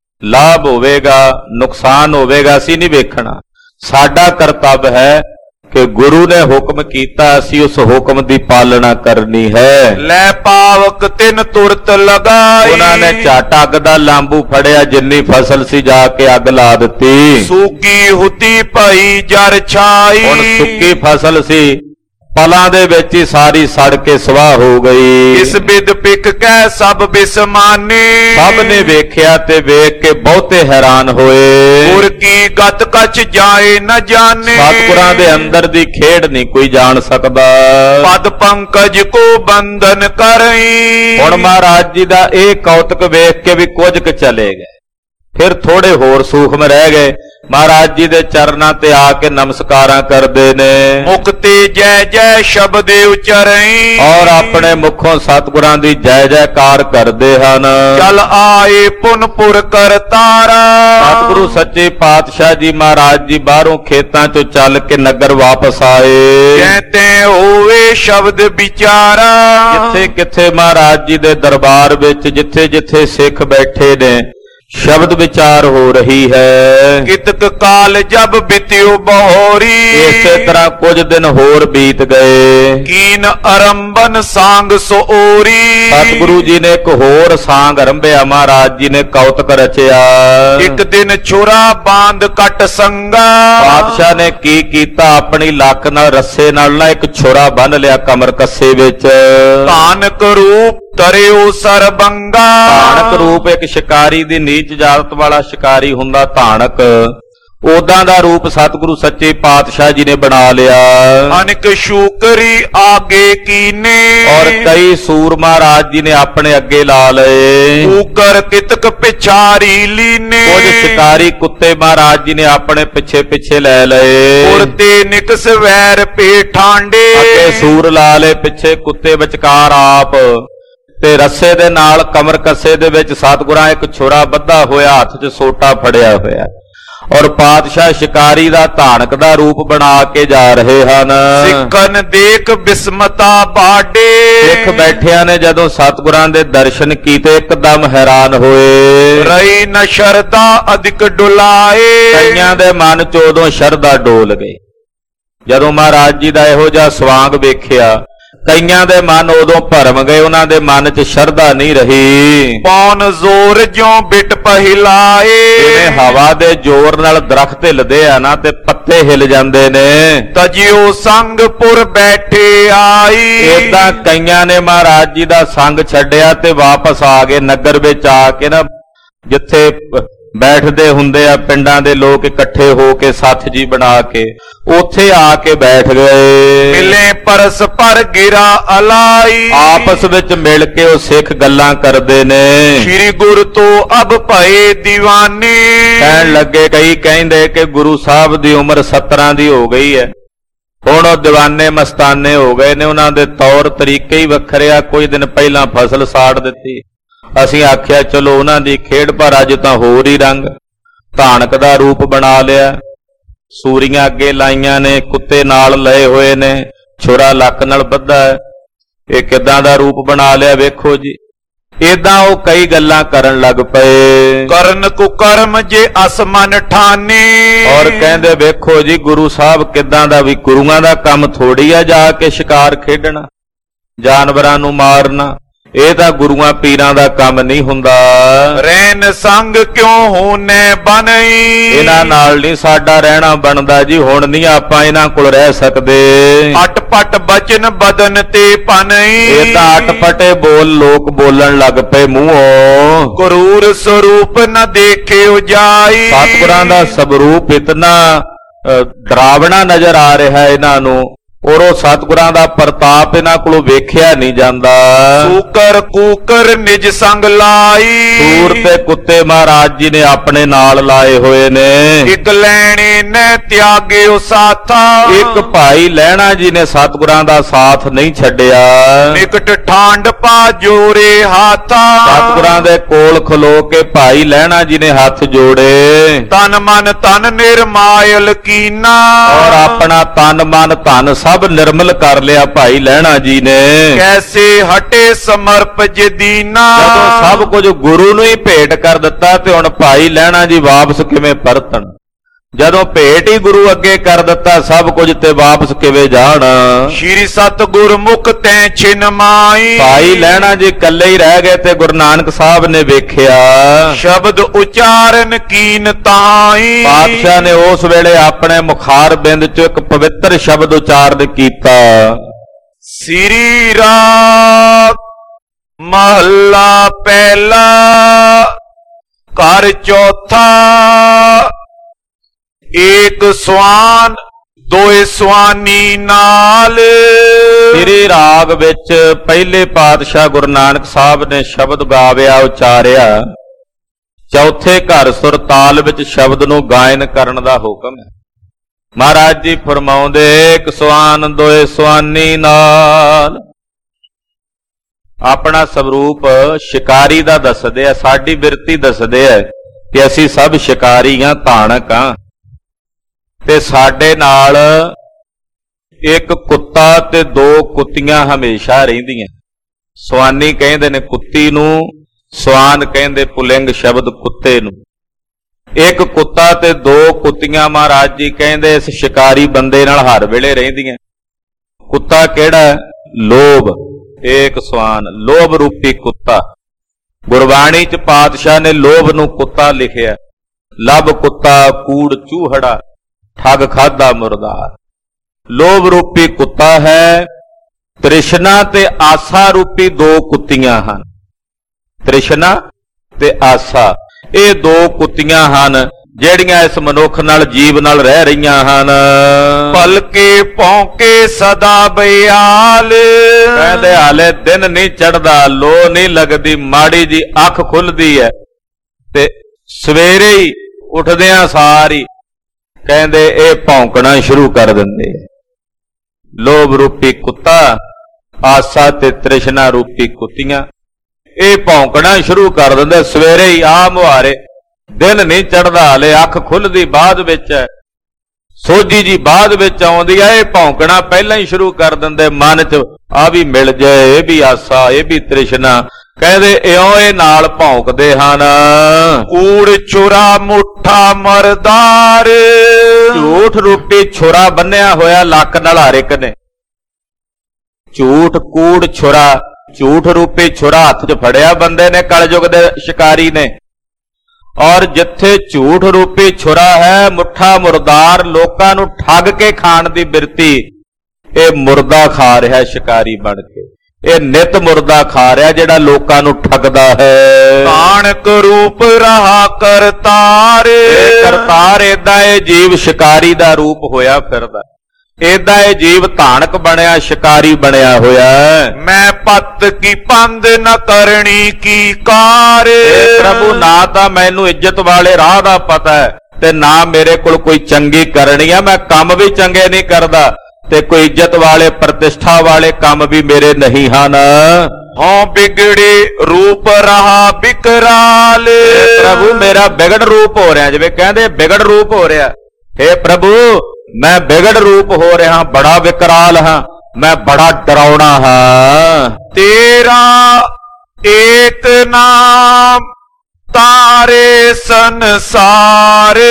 [SPEAKER 1] ਲਾਭ ਹੋਵੇਗਾ, ਨੁਕਸਾਨ ਹੋਵੇਗਾ, ਅਸੀਂ ਨਹੀਂ ਵੇਖਣਾ। ਸਾਡਾ ਕਰਤੱਵ ਹੈ ਕਿ ਗੁਰੂ ਨੇ ਹੁਕਮ ਕੀਤਾ, ਅਸੀਂ ਉਸ ਹੁਕਮ ਦੀ ਪਾਲਣਾ ਕਰਨੀ ਹੈ।
[SPEAKER 2] ਲੈ ਪਾਵਕ ਤਿੰਨ ਤੁਰਤ ਲਗਾਈ,
[SPEAKER 1] ਉਹਨਾਂ ਨੇ ਝੱਟ ਅੱਗ ਦਾ ਲਾਂਬੂ ਫੜਿਆ, ਜਿੰਨੀ ਫਸਲ ਸੀ ਜਾ ਕੇ ਅੱਗ ਲਾ ਦਿੱਤੀ।
[SPEAKER 2] ਸੂਕੀ ਹੁਤੀ ਭਈ ਜਰ ਛਾਈ,
[SPEAKER 1] ਹੁਣ ਸੁੱਕੀ ਫਸਲ ਸੀ, ਪਲਾਂ ਦੇ ਵਿੱਚ ਹੀ ਸਾਰੀ ਸੜ ਕੇ ਸਵਾਹ ਹੋ ਗਈ।
[SPEAKER 2] ਇਸ ਬਿਦ ਪਿਕ ਕਹਿ ਸਭ ਬਿਸਮਾਨੇ,
[SPEAKER 1] ਸਭ ਨੇ ਵੇਖਿਆ ਤੇ ਵੇਖ ਕੇ ਬਹੁਤੇ ਹੈਰਾਨ ਹੋਏ।
[SPEAKER 2] ਗੁਰ ਕੀ ਗਤ ਕਛ ਜਾਏ ਨ ਜਾਣੇ,
[SPEAKER 1] ਸਤਿਗੁਰਾਂ ਦੇ ਅੰਦਰ ਦੀ ਖੇਡ ਨਹੀਂ ਕੋਈ ਜਾਣ ਸਕਦਾ।
[SPEAKER 2] ਪਦ ਪੰਕਜ ਕੋ ਬੰਧਨ ਕਰਈ,
[SPEAKER 1] ਹੁਣ ਮਹਾਰਾਜ ਜੀ ਦਾ ਇਹ ਕੌਤਕ ਵੇਖ ਕੇ ਵੀ ਕੁਝ ਕੁ ਚਲੇ ਗਏ, ਫਿਰ ਥੋੜੇ ਹੋਰ ਸੂਖਮ ਰਹਿ ਗਏ। ਮਹਾਰਾਜ ਜੀ ਦੇ ਚਰਨਾਂ ਤੇ ਆ ਕੇ ਨਮਸਕਾਰਾਂ ਕਰਦੇ ਨੇ,
[SPEAKER 2] ਮੁਕਤੇ ਜੈ ਜੈ ਸ਼ਬਦ ਉਚਰਈ,
[SPEAKER 1] ਔਰ ਆਪਣੇ ਮੁਖੋਂ ਸਤਿਗੁਰਾਂ ਦੀ ਜੈ ਜੈਕਾਰ ਕਰਦੇ ਹਨ।
[SPEAKER 2] ਚਲ ਆਏ ਪੁਨਪੁਰ ਕਰਤਾਰਾ,
[SPEAKER 1] ਸਤਿਗੁਰੂ ਸੱਚੇ ਪਾਤਸ਼ਾਹ ਜੀ ਮਹਾਰਾਜ ਜੀ ਬਾਹਰੋਂ ਖੇਤਾਂ ਚੋਂ ਚੱਲ ਕੇ ਨਗਰ ਵਾਪਸ ਆਏ।
[SPEAKER 2] ਕਹਿੰਦੇ ਹੋਵੇ ਸ਼ਬਦ ਵਿਚਾਰਾ,
[SPEAKER 1] ਜਿੱਥੇ ਕਿੱਥੇ ਮਹਾਰਾਜ ਜੀ ਦੇ ਦਰਬਾਰ ਵਿੱਚ ਜਿੱਥੇ ਜਿੱਥੇ ਸਿੱਖ ਬੈਠੇ ਨੇ, शब्द विचार हो रही है।
[SPEAKER 2] कितक काल जब बित्यो बहोरी,
[SPEAKER 1] इसे तरह कुछ दिन होर बीत गए।
[SPEAKER 2] कीन आरंभन सांग सोरी,
[SPEAKER 1] सतगुरु जी ने एक होर सांग आरंभया, महाराज जी ने कौतक रचया।
[SPEAKER 2] एक दिन छोरा बांध कट संगा,
[SPEAKER 1] पातशाह ने की कीता, अपनी लक नाल रस्से नाल ना एक छोरा बन लिया कमर कस्से विच।
[SPEAKER 2] तानक रूप तरियो सरबंगा,
[SPEAKER 1] धानक रूप एक शिकारी दी नीच जात वाला शिकारी हुंदा धानक, ओदां दा रूप सतगुरु सच्चे पातशाह जी ने बना लिया।
[SPEAKER 2] अनेक शूकरी आगे कीने,
[SPEAKER 1] और कई सूर महाराज जी ने अपने अगे ला लए।
[SPEAKER 2] ऊकर कितक पिछारी लीने,
[SPEAKER 1] कुछ शिकारी कुत्ते महाराज जी ने अपने पिछे पिछे ले लए।
[SPEAKER 2] उड़ते निकस वैर पे ठांडे,
[SPEAKER 1] अगे सूर ला ले, पिछे कुत्ते विचकार आप, ते रस्से दे नाल कमर कस्से दे विच सतगुरां एक छोरा बद्धा होया, हथ च सोटा फड़िया होया, और पातशाह शिकारी दा धानक दा रूप बना के जा रहे हन।
[SPEAKER 2] सिखन देख बिस्मता बाडे,
[SPEAKER 1] सिख बैठिया ने जदों सतगुरां दे दर्शन कीते एकदम हैरान होए।
[SPEAKER 2] रही न शरदा अधिक डुलाए,
[SPEAKER 1] कईयां दे मन च उदों शरदा डोल गई जदों महाराज जी दा इहो जिहा सवांग वेखिया। कईयां दे मन उदों भरम गए, उन्हां दे मन च शरदा नहीं रही।
[SPEAKER 2] पौन जोर ज्यों बिट पहिलाए,
[SPEAKER 1] जिवें हवा दे जोर नाल दरख्त हिलदे आ ना ते पत्ते हिल जांदे ने,
[SPEAKER 2] तजियो संग पुर बैठे आई।
[SPEAKER 1] इदां कईयां ने महाराज जी दा संग छड्डिया ते वापस आ गए नगर विच। आके ना जिथे बैठदे हुंदे आ पिंडां दे लोग इकट्ठे हो के सथ जी बना के उथे आके बैठ गए।
[SPEAKER 2] मिले परस्पर गिरा अलाई,
[SPEAKER 1] आपस विच मिल के ओ सिख गल्लां करदे ने।
[SPEAKER 2] श्री गुरु तो अब भए दीवाने,
[SPEAKER 1] कहण लगे, कई कहंदे कि गुरु साहब दी उम्र सत्तरां दी हो गई है, हुण ओ दीवाने मस्ताने हो गए ने। उन्हां दे तौर तरीके ही वखरे आ। कुछ दिन पहलां फसल साड़ दित्ती, असीं आख्या चलो उन्हां दी खेड, पर अज तां होर ही रंग, धानक दा रूप बना लिया। सूरीआं अगे लाइयां ने, कुत्ते नाल लए होए ने, छोरा लक नाल बद्धा है, इह किदां दा रूप बना लिया वेखो जी। इदां ओ कई गल्लां करन लग पए।
[SPEAKER 2] करन कुकर्म जे असमन ठाने,
[SPEAKER 1] और कहंदे वेखो जी गुरु साहब किदां दा, भी गुरुआं दा काम थोड़ी आ जाके शिकार खेडना, जानवरां नूं मारना। ਇਹ ਤਾਂ ਗੁਰੂਆਂ ਪੀਰਾਂ ਦਾ ਕੰਮ ਨਹੀਂ ਹੁੰਦਾ।
[SPEAKER 2] ਰਹਿਣ ਸੰਗ ਕਿਉਂ ਹੋਣੇ ਬਨਈ,
[SPEAKER 1] ਇਹਨਾਂ ਨਾਲ ਨਹੀਂ ਸਾਡਾ ਰਹਿਣਾ ਬਣਦਾ ਜੀ। ਹੁਣ ਨਹੀਂ ਆਪਾਂ ਇਹਨਾਂ ਕੋਲ ਰਹਿ ਸਕਦੇ।
[SPEAKER 2] ਅਟਪਟ ਬਚਨ ਬਦਨ ਤੇ ਪਨਈ,
[SPEAKER 1] ਇਹ ਤਾਂ ਅਟਪਟੇ ਬੋਲ ਲੋਕ ਬੋਲਣ ਲੱਗ ਪਏ ਮੂੰਹੋਂ।
[SPEAKER 2] ਕਰੂਰ ਸਰੂਪ ਨ ਦੇਖਿਓ ਜਾਈ,
[SPEAKER 1] ਸਤਿਗੁਰਾਂ ਦਾ ਸਵਰੂਪ ਇਤਨਾ ਡਰਾਵਣਾ ਨਜ਼ਰ ਆ ਰਿਹਾ ਇਹਨਾਂ ਨੂੰ, और वो सतगुरां दा प्रताप इन्हां कोलों वेखिया नहीं जांदा।
[SPEAKER 2] सूकर कूकर निज संग लाई,
[SPEAKER 1] सूर ते कुत्ते महाराज जी ने अपने नाल लाए हुए ने।
[SPEAKER 2] एक लैणे ने त्यागे साथा,
[SPEAKER 1] एक भाई लैणा जी ने सतगुरां दा साथ नहीं छड्डिया।
[SPEAKER 2] निकट ठांड पा जोरे हाथा,
[SPEAKER 1] सतगुरां दे कोल खलो के भाई लैणा जी ने हाथ जोड़े।
[SPEAKER 2] तन मन तन निर्मायल कीना,
[SPEAKER 1] और अपना तन मन धन सब निर्मल कर लिया भाई लैणा जी ने।
[SPEAKER 2] कैसे हटे समर्प जदीना,
[SPEAKER 1] जदों सब कुछ गुरु नूं ही भेंट कर दिता ते हुण भाई लैणा जी वापस किवें परतण। जदों भेंट ही गुरु अगे कर दिता सब कुछ ते वापस किवें जाण।
[SPEAKER 2] श्री सतगुर मुख तैं छिन माई,
[SPEAKER 1] भाई लैणा जी कल्ले ही रह गए ते गुरु नानक साहब ने वेखिया।
[SPEAKER 2] शब्द उचारन कीन ताई,
[SPEAKER 1] पातशाह ने उस वेले अपने मुखार बिंद चो एक पवित्र शब्द उचारण कीता।
[SPEAKER 2] श्री राग महला पहला घर चौथा, एक स्वान दोए स्वानी नाल।
[SPEAKER 1] श्री राग विच पहले पातशाह गुरु नानक साहब ने शब्द गाविया उचारिया। चौथे घर सुरताल विच शब्द नूं गायन करन दा हुकम है। महाराज जी फरमाउंदे, एक स्वान दोए स्वानी नाल। अपना स्वरूप शिकारी दा दसदे आ, साडी बिरती दसदे आ कि असीं सब शिकारी हां, धानक हां। ते साडे नाल एक कुत्ता ते दो कुत्तियां हमेशा रहिंदियां। स्वानी कहंदे ने कुत्ती नूं, ਸਵਾਨ ਕਹਿੰਦੇ ਪੁਲਿੰਗ ਸ਼ਬਦ ਕੁੱਤੇ ਨੂੰ। ਇੱਕ ਕੁੱਤਾ ਤੇ ਦੋ ਕੁੱਤੀਆਂ ਮਹਾਰਾਜ ਜੀ ਕਹਿੰਦੇ ਇਸ ਸ਼ਿਕਾਰੀ ਬੰਦੇ ਨਾਲ ਹਰ ਵੇਲੇ ਰਹਿੰਦੀਆਂ। ਕੁੱਤਾ ਕਿਹੜਾ? ਲੋਭ। ਏਕ ਸਵਾਨ, ਲੋਭ ਰੂਪੀ ਕੁੱਤਾ। ਗੁਰਬਾਣੀ ਚ ਪਾਤਸ਼ਾਹ ਨੇ ਲੋਭ ਨੂੰ ਕੁੱਤਾ ਲਿਖਿਆ। ਲੱਭ ਕੁੱਤਾ ਕੂੜ ਚੂਹੜਾ, ਠੱਗ ਖਾਦਾ ਮੁਰਦਾਰ। ਲੋਭ ਰੂਪੀ ਕੁੱਤਾ ਹੈ। ਤ੍ਰਿਸ਼ਨਾ ਤੇ ਆਸਾ ਰੂਪੀ ਦੋ ਕੁੱਤੀਆਂ ਹਨ। ਤ੍ਰਿਸ਼ਨਾ ਤੇ ਆਸਾ, ਇਹ ਦੋ ਕੁੱਤੀਆਂ ਹਨ ਜਿਹੜੀਆਂ ਇਸ ਮਨੁੱਖ ਨਾਲ, ਜੀਵ ਨਾਲ ਰਹਿ ਰਹੀਆਂ ਹਨ।
[SPEAKER 2] ਪਲਕੇ ਭੌਂਕੇ ਸਦਾ ਬਿਆਲ,
[SPEAKER 1] ਕਹਿੰਦੇ ਹਾਲੇ ਦਿਨ ਨਹੀਂ ਚੜ੍ਹਦਾ, ਲੋ ਨਹੀਂ ਲੱਗਦੀ, ਮਾੜੀ ਜੀ ਅੱਖ ਖੁੱਲਦੀ ਹੈ ਤੇ ਸਵੇਰੇ ਹੀ ਉੱਠਦਿਆਂ ਸਾਰੀ ਕਹਿੰਦੇ ਇਹ ਭੌਂਕਣਾ ਸ਼ੁਰੂ ਕਰ ਦਿੰਦੇ। ਲੋਭ ਰੂਪੀ ਕੁੱਤਾ, ਆਸਾ ਤੇ ਤ੍ਰਿਸ਼ਨਾ ਰੂਪੀ ਕੁੱਤੀਆਂ, ਇਹ ਭੌਂਕਣਾ ਸ਼ੁਰੂ ਕਰ ਦਿੰਦੇ ਸਵੇਰੇ ਹੀ। ਆ ਮੁਹਾਰੇ ਦਿਨ ਨਹੀਂ ਚੜ੍ਹਦਾ, ਹਲੇ ਅੱਖ ਖੁੱਲਦੀ ਬਾਅਦ ਵਿੱਚ, ਸੋਝੀ ਜੀ ਬਾਅਦ ਵਿੱਚ ਆਉਂਦੀ ਆ, ਇਹ ਭੌਂਕਣਾ ਪਹਿਲਾਂ ਹੀ ਸ਼ੁਰੂ ਕਰ ਦਿੰਦੇ ਮਨ ਚ। ਆ ਵੀ ਮਿਲ ਜਾਏ, ਇਹ ਵੀ ਆਸਾ, ਇਹ ਵੀ ਤ੍ਰਿਸ਼ਨਾ। ਕਹਿੰਦੇ ਇਉਂ ਇਹ ਨਾਲ ਭੌਂਕਦੇ ਹਨ।
[SPEAKER 2] ਕੂੜ ਚੁਰਾ ਮੁੱਠਾ ਮਰਦਾਰ,
[SPEAKER 1] ਝੂਠ ਰੂਪੀ ਛੁਰਾ ਬੰਨਿਆ ਹੋਇਆ ਲੱਕ ਨਾਲ ਹਰ ਇੱਕ ਨੇ। ਝੂਠ ਕੂੜ ਛੁਰਾ, ਝੂਠ ਰੂਪੀ ਛੁਰਾ ਹੱਥ 'ਚ ਫੜਿਆ ਬੰਦੇ ਨੇ, ਕਲਯੁਗ ਦੇ ਸ਼ਿਕਾਰੀ ਨੇ। ਔਰ ਜਿੱਥੇ ਝੂਠ ਰੂਪੀ ਛੁਰਾ ਹੈ, ਮੁੱਠਾ ਮੁਰਦਾਰ, ਲੋਕਾਂ ਨੂੰ ਠੱਗ ਕੇ ਖਾਣ ਦੀ ਬਿਰਤੀ। ਇਹ ਮੁਰਦਾ ਖਾ ਰਿਹਾ ਸ਼ਿਕਾਰੀ ਬਣ ਕੇ, ਇਹ ਨਿਤ ਮੁਰਦਾ ਖਾ ਰਿਹਾ ਜਿਹੜਾ ਲੋਕਾਂ ਨੂੰ ਠੱਗਦਾ ਹੈ।
[SPEAKER 2] ਕਾਣਕ ਰੂਪ ਰਹਾ ਕਰਤਾਰ,
[SPEAKER 1] ਕਰਤਾਰ ਏਦਾਂ ਇਹ ਜੀਵ ਸ਼ਿਕਾਰੀ ਦਾ ਰੂਪ ਹੋਇਆ ਫਿਰਦਾ, ਏਦਾਂ ਇਹ ਜੀਵ ਧਾਨਕ ਬਣਿਆ, ਸ਼ਿਕਾਰੀ ਬਣਿਆ ਹੋਇਆ।
[SPEAKER 2] ਮੈਂ ਪੱਤ ਕੀ ਪੰਦ ਨ ਕਰਨੀ ਕੀ ਕਾਰ,
[SPEAKER 1] ਪ੍ਰਭੂ ਨਾ ਤਾਂ ਮੈਨੂੰ ਇੱਜ਼ਤ ਵਾਲੇ ਰਾਹ ਦਾ ਪਤਾ ਹੈ ਤੇ ਨਾ ਮੇਰੇ ਕੋਲ ਕੋਈ ਚੰਗੀ ਕਰਨੀ ਆ। ਮੈਂ ਕੰਮ ਵੀ ਚੰਗੇ ਨਹੀਂ ਕਰਦਾ ਤੇ ਕੋਈ ਇੱਜ਼ਤ ਵਾਲੇ ਪ੍ਰਤਿਸ਼ਠਾ ਵਾਲੇ ਕੰਮ ਵੀ ਮੇਰੇ ਨਹੀਂ ਹਨ।
[SPEAKER 2] ਹਾਂ ਬਿਗੜੇ ਰੂਪ ਰਹਾ ਬਿਕਰਾਲ,
[SPEAKER 1] ਪ੍ਰਭੂ ਮੇਰਾ ਵਿਗੜ ਰੂਪ ਹੋ ਰਿਹਾ, ਜਿਵੇਂ ਕਹਿੰਦੇ ਵਿਗੜ ਰੂਪ ਹੋ ਰਿਹਾ। ਹੇ ਪ੍ਰਭੂ ਮੈਂ ਵਿਗੜ ਰੂਪ ਹੋ ਰਿਹਾ, ਬੜਾ ਵਿਕਰਾਲ ਹਾਂ, ਮੈਂ ਬੜਾ ਡਰਾਉਣਾ ਹਾਂ।
[SPEAKER 2] ਤੇਰਾ ਏਕ ਨਾਮ ਤਾਰੇ ਸੰਸਾਰ,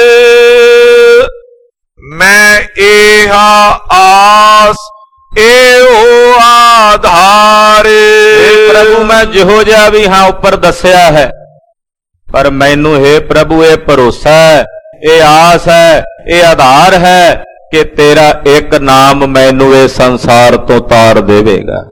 [SPEAKER 2] ਮੈਂ ਏਹਾ ਆਸ ਏਹੋ ਆਧਾਰ।
[SPEAKER 1] ਪ੍ਰਭੂ ਮੈਂ ਜਿਹੋ ਜਿਹਾ ਵੀ ਹਾਂ ਉੱਪਰ ਦੱਸਿਆ ਹੈ, ਪਰ ਮੈਨੂੰ ਹੇ ਪ੍ਰਭੂ ਇਹ ਭਰੋਸਾ ਹੈ, ਇਹ ਆਸ ਹੈ, ਇਹ ਆਧਾਰ ਹੈ ਕਿ ਤੇਰਾ ਇੱਕ ਨਾਮ ਮੈਨੂੰ ਇਹ ਸੰਸਾਰ ਤੋਂ ਤਾਰ ਦੇਵੇਗਾ।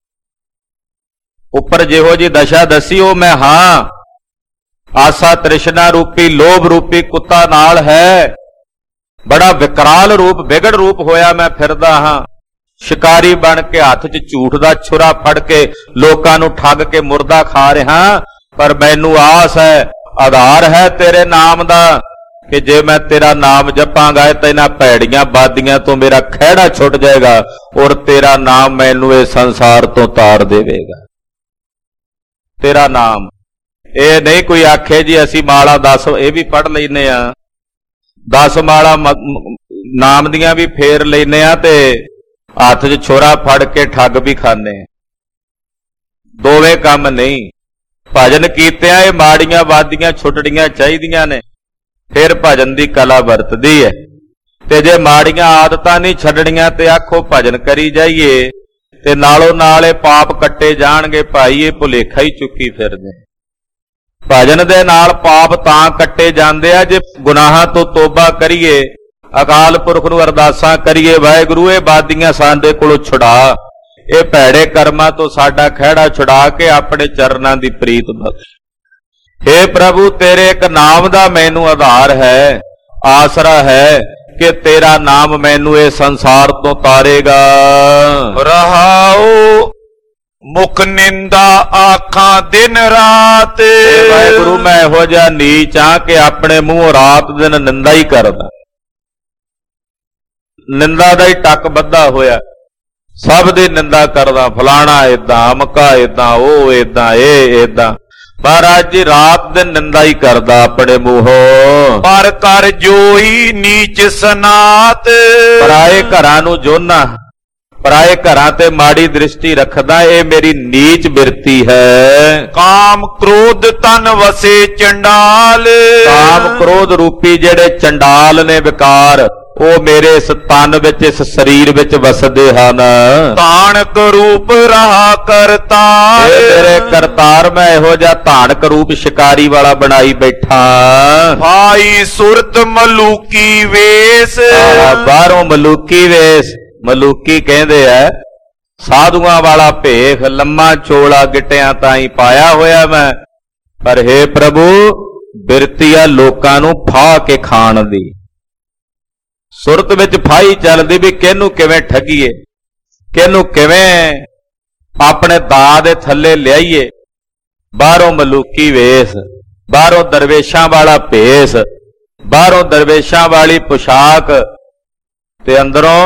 [SPEAKER 1] ਉੱਪਰ ਜਿਹੋ ਜੀ ਦਸ਼ਾ ਦੱਸੀ ਉਹ ਮੈਂ ਹਾਂ। ਆਸਾ ਤ੍ਰਿਸ਼ਨਾ ਰੂਪੀ ਲੋਭ ਰੂਪੀ ਕੁੱਤਾ ਨਾਲ ਹੈ, ਬੜਾ ਵਿਕਰਾਲ ਰੂਪ ਵਿਗੜ ਰੂਪ ਹੋਇਆ ਮੈਂ ਫਿਰਦਾ ਹਾਂ। ਸ਼ਿਕਾਰੀ ਬਣ ਕੇ ਹੱਥ 'ਚ ਝੂਠ ਦਾ ਛੁਰਾ ਫੜ ਕੇ ਲੋਕਾਂ ਨੂੰ ਠੱਗ ਕੇ ਮੁਰਦਾ ਖਾ ਰਿਹਾ, ਪਰ ਮੈਨੂੰ ਆਸ ਹੈ, ਆਧਾਰ ਹੈ ਤੇਰੇ ਨਾਮ ਦਾ ਕਿ ਜੇ ਮੈਂ ਤੇਰਾ ਨਾਮ ਜਪਾਂਗਾ ਤਾਂ ਇਹਨਾਂ ਭੈੜੀਆਂ ਬਾਦੀਆਂ ਤੋਂ ਮੇਰਾ ਖਹਿੜਾ ਛੁੱਟ ਜਾਏਗਾ ਔਰ ਤੇਰਾ ਨਾਮ ਮੈਨੂੰ ਇਹ ਸੰਸਾਰ ਤੋਂ ਤਾਰ ਦੇਵੇਗਾ। ਤੇਰਾ ਨਾਮ, ਇਹ ਨਹੀਂ ਕੋਈ ਆਖੇ ਜੀ ਅਸੀਂ ਮਾਲਾ ਦਸ ਇਹ ਵੀ ਪੜ੍ਹ ਲੈਨੇ ਆ, ਦਸ ਮਾਲਾ ਨਾਮ ਦੀਆਂ ਵੀ ਫੇਰ ਲੈਨੇ ਆ ਤੇ ਹੱਥ 'ਚ ਛੋਰਾ ਫੜ ਕੇ ਠੱਗ ਵੀ ਖਾਂਦੇ ਆ। ਦੋਵੇਂ ਕੰਮ ਨਹੀਂ। ਭਜਨ ਕੀਤਿਆਂ ਇਹ ਮਾੜੀਆਂ ਬਾਦੀਆਂ ਛੁੱਟਣੀਆਂ ਚਾਹੀਦੀਆਂ ਨੇ, ਫਿਰ ਭਜਨ ਦੀ ਕਲਾ ਵਰਤਦੀ ਹੈ। ਤੇ ਜੇ ਮਾੜੀਆਂ ਆਦਤਾਂ ਨਹੀਂ ਛੱਡਣੀਆਂ ਤੇ ਆਖੋ ਭਜਨ ਕਰੀ ਜਾਈਏ ਤੇ ਨਾਲੋਂ ਨਾਲ ਇਹ ਪਾਪ ਕੱਟੇ ਜਾਣਗੇ। ਭਾਈ ਇਹ ਭੁਲੇਖਾ ਹੀ ਚੁੱਕੀ ਫਿਰਦੇ। ਭਜਨ ਦੇ ਨਾਲ ਪਾਪ ਤਾਂ ਕੱਟੇ ਜਾਂਦੇ ਆ ਜੇ ਗੁਨਾਹਾਂ ਤੋਂ ਤੋਬਾ ਕਰੀਏ, ਅਕਾਲ ਪੁਰਖ ਨੂੰ ਅਰਦਾਸਾਂ ਕਰੀਏ, ਵਾਹਿਗੁਰੂ ਇਹ ਬਾਦੀਆਂ ਸਾਡੇ ਕੋਲੋਂ ਛੁਡਾ, ਇਹ ਭੈੜੇ ਕਰਮਾਂ ਤੋਂ ਸਾਡਾ ਖਹਿੜਾ ਛੁਡਾ ਕੇ ਆਪਣੇ ਚਰਨਾਂ ਦੀ ਪ੍ਰੀਤ ਬਖਸ਼। ਹੇ ਪ੍ਰਭੂ ਤੇਰੇ ਇੱਕ ਨਾਮ ਦਾ ਮੈਨੂੰ ਆਧਾਰ ਹੈ, ਆਸਰਾ ਹੈ ਕਿ ਤੇਰਾ ਨਾਮ ਮੈਨੂੰ ਇਹ ਸੰਸਾਰ ਤੋਂ ਤਾਰੇਗਾ।
[SPEAKER 2] ਰਹਾਉ ਮੁਖ ਨਿੰਦਾ ਆਖਾਂ ਦਿਨ ਰਾਤ,
[SPEAKER 1] ਵਾਹਿਗੁਰੂ ਮੈਂ ਇਹੋ ਜਿਹਾ ਨੀਚ ਆ ਕਿ ਆਪਣੇ ਮੂੰਹੋਂ ਰਾਤ ਦਿਨ ਨਿੰਦਾ ਹੀ ਕਰਦਾ, ਨਿੰਦਾ ਦਾ ਹੀ ਟੱਕ ਬੱਧਾ ਹੋਇਆ, ਸਭ ਦੀ ਨਿੰਦਾ ਕਰਦਾ, ਫਲਾਣਾ ਏਦਾਂ, ਅਮਕਾ ਏਦਾਂ, ਉਹ ਏਦਾਂ, ਇਹ ਏਦਾਂ। ਮਹਾਰਾਜ ਜੀ ਰਾਤ ਦਿਨ ਨਿੰਦਾ ਹੀ ਕਰਦਾ ਆਪਣੇ ਮੂੰਹੋਂ।
[SPEAKER 2] ਪਰ ਕਰ ਜੋਈ ਨੀਚ ਸਨਾਤ,
[SPEAKER 1] ਪਰਾਏ ਘਰਾਂ ਨੂੰ ਜੋਨਾ, ਪਰਾਏ ਘਰਾਂ ਤੇ ਮਾੜੀ ਦ੍ਰਿਸ਼ਟੀ ਰੱਖਦਾ, ਇਹ ਮੇਰੀ ਨੀਚ ਬਿਰਤੀ ਹੈ।
[SPEAKER 2] ਕਾਮ ਕ੍ਰੋਧ ਤਨ ਵਸੇ ਚੰਡਾਲ,
[SPEAKER 1] ਕਾਮ ਕ੍ਰੋਧ ਰੂਪੀ ਜਿਹੜੇ ਚੰਡਾਲ ਨੇ ਵਿਕਾਰ, ਉਹ ਮੇਰੇ ਇਸ ਤਨ ਵਿੱਚ, ਇਸ ਸਰੀਰ ਵਿੱਚ ਵਸਦੇ ਹਨ।
[SPEAKER 2] ਤਾਣਕ ਰੂਪ ਰਹਾ ਕਰਤਾਰ,
[SPEAKER 1] ਇਹ ਮੇਰੇ ਕਰਤਾਰ ਮੈਂ ਇਹੋ ਜਿਹਾ ਧਾਨਕ ਰੂਪ ਸ਼ਿਕਾਰੀ ਵਾਲਾ ਬਣਾਈ ਬੈਠਾ।
[SPEAKER 2] ਭਾਈ ਸੁਰਤ ਮਲੂਕੀ ਵੇਸ,
[SPEAKER 1] ਬਾਹਰੋਂ ਮਲੂਕੀ ਵੇਸ, ਮਲੂਕੀ ਕਹਿੰਦੇ ਐ ਸਾਧੂਆਂ ਵਾਲਾ ਭੇਖ, ਲੰਮਾ ਚੋਲਾ ਗਿੱਟਿਆਂ ਤਾਈਂ ਪਾਇਆ ਹੋਇਆ ਮੈਂ, ਪਰ ਹੇ ਪ੍ਰਭੂ ਬਿਰਤੀ ਆ ਲੋਕਾਂ ਨੂੰ ਫਾਹ ਕੇ ਖਾਣ ਦੀ। ਸੁਰਤ ਵਿੱਚ ਫਾਹੀ ਚੱਲਦੀ ਵੀ ਕਿਹਨੂੰ ਕਿਵੇਂ ਠੱਗੀਏ, ਕਿਹਨੂੰ ਕਿਵੇਂ ਆਪਣੇ ਦਾਅ ਦੇ ਥੱਲੇ ਲਿਆਈਏ। ਬਾਹਰੋਂ ਮਲੂਕੀ ਵੇਸ, ਬਾਹਰੋਂ ਦਰਵੇਸ਼ਾਂ ਵਾਲਾ ਭੇਸ, ਬਾਹਰੋਂ ਦਰਵੇਸ਼ਾਂ ਵਾਲੀ ਪੁਸ਼ਾਕ, ਤੇ ਅੰਦਰੋਂ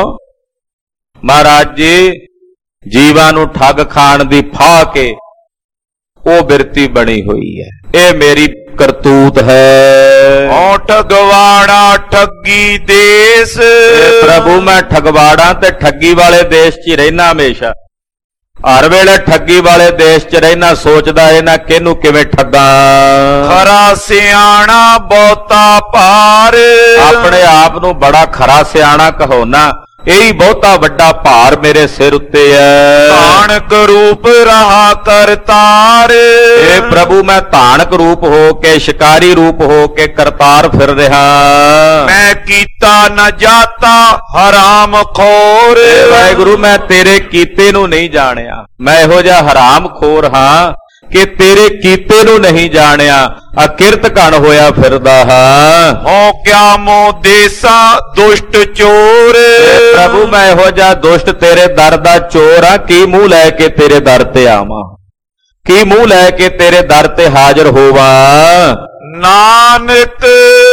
[SPEAKER 1] ਮਹਾਰਾਜ ਜੀ ਜੀਵਾਂ ਨੂੰ ਠੱਗ ਖਾਣ ਦੀ ਫਾਹ ਕੇ ਉਹ ਬਿਰਤੀ ਬਣੀ ਹੋਈ ਹੈ। ਇਹ ਮੇਰੀ ਕਰਤੂਤ ਹੈ।
[SPEAKER 2] ਓ ਠਗਵਾੜਾ ਠੱਗੀ ਦੇਸ,
[SPEAKER 1] ਪ੍ਰਭੂ ਮੈਂ ਠਗਵਾੜਾ ਤੇ ਠੱਗੀ ਵਾਲੇ ਦੇਸ਼ 'ਚ ਹੀ ਰਹਿਣਾ, ਹਮੇਸ਼ਾ ਹਰ ਵੇਲੇ ਠੱਗੀ ਵਾਲੇ ਦੇਸ਼ 'ਚ ਰਹਿਣਾ, ਸੋਚਦਾ ਇਹਨਾਂ ਕਿਹਨੂੰ ਕਿਵੇਂ ਠੱਗਾਂ।
[SPEAKER 2] ਖਰਾ ਸਿਆਣਾ ਬਹੁਤਾ ਭਾਰ,
[SPEAKER 1] ਆਪਣੇ ਆਪ ਨੂੰ ਬੜਾ ਖਰਾ ਸਿਆਣਾ ਕਹਾਉਣਾ, ਇਹੀ ਬਹੁਤਾ ਵੱਡਾ ਭਾਰ ਮੇਰੇ ਸਿਰ ਉੱਤੇ ਹੈ।
[SPEAKER 2] ਤਾਣਕ ਰੂਪ ਰਹਾ ਕਰਤਾਰ,
[SPEAKER 1] ਇਹ ਪ੍ਰਭੂ ਮੈਂ ਧਾਨਕ ਰੂਪ ਹੋ ਕੇ, ਸ਼ਿਕਾਰੀ ਰੂਪ ਹੋ ਕੇ ਕਰਤਾਰ ਫਿਰ ਰਿਹਾ।
[SPEAKER 2] ਮੈਂ ਕੀਤਾ ਨ ਜਾਤਾ ਹਰਾਮ ਖੋਰ,
[SPEAKER 1] ਵਾਹਿਗੁਰੂ ਮੈਂ ਤੇਰੇ ਕੀਤੇ ਨੂੰ ਨਹੀਂ ਜਾਣਿਆ, ਮੈਂ ਇਹੋ ਜਿਹਾ ਹਰਾਮ ਖੋਰ ਹਾਂ ਕਿ ਤੇਰੇ ਕੀਤੇ ਨੂੰ ਨਹੀਂ ਜਾਣਿਆ, ਅਕਿਰਤ ਘਣ ਹੋਇਆ ਫਿਰਦਾ ਹਾਂ।
[SPEAKER 2] ਹੋ ਕਿਆ ਮੋ ਦੇਸਾ ਦੁਸ਼ਟ ਚੋਰ,
[SPEAKER 1] ਪ੍ਰਭੂ ਮੈਂ ਇਹੋ ਜਿਹਾ ਦੁਸ਼ਟ ਤੇਰੇ ਦਰ ਦਾ ਚੋਰ ਹਾਂ, ਕੀ ਮੂੰਹ ਲੈ ਕੇ ਤੇਰੇ ਦਰ ਤੇ ਆਵਾਂ, ਕੀ ਮੂੰਹ ਲੈ ਕੇ ਤੇਰੇ ਦਰ ਤੇ ਹਾਜ਼ਰ ਹੋਵਾਂ।
[SPEAKER 2] ਨਾਨਕ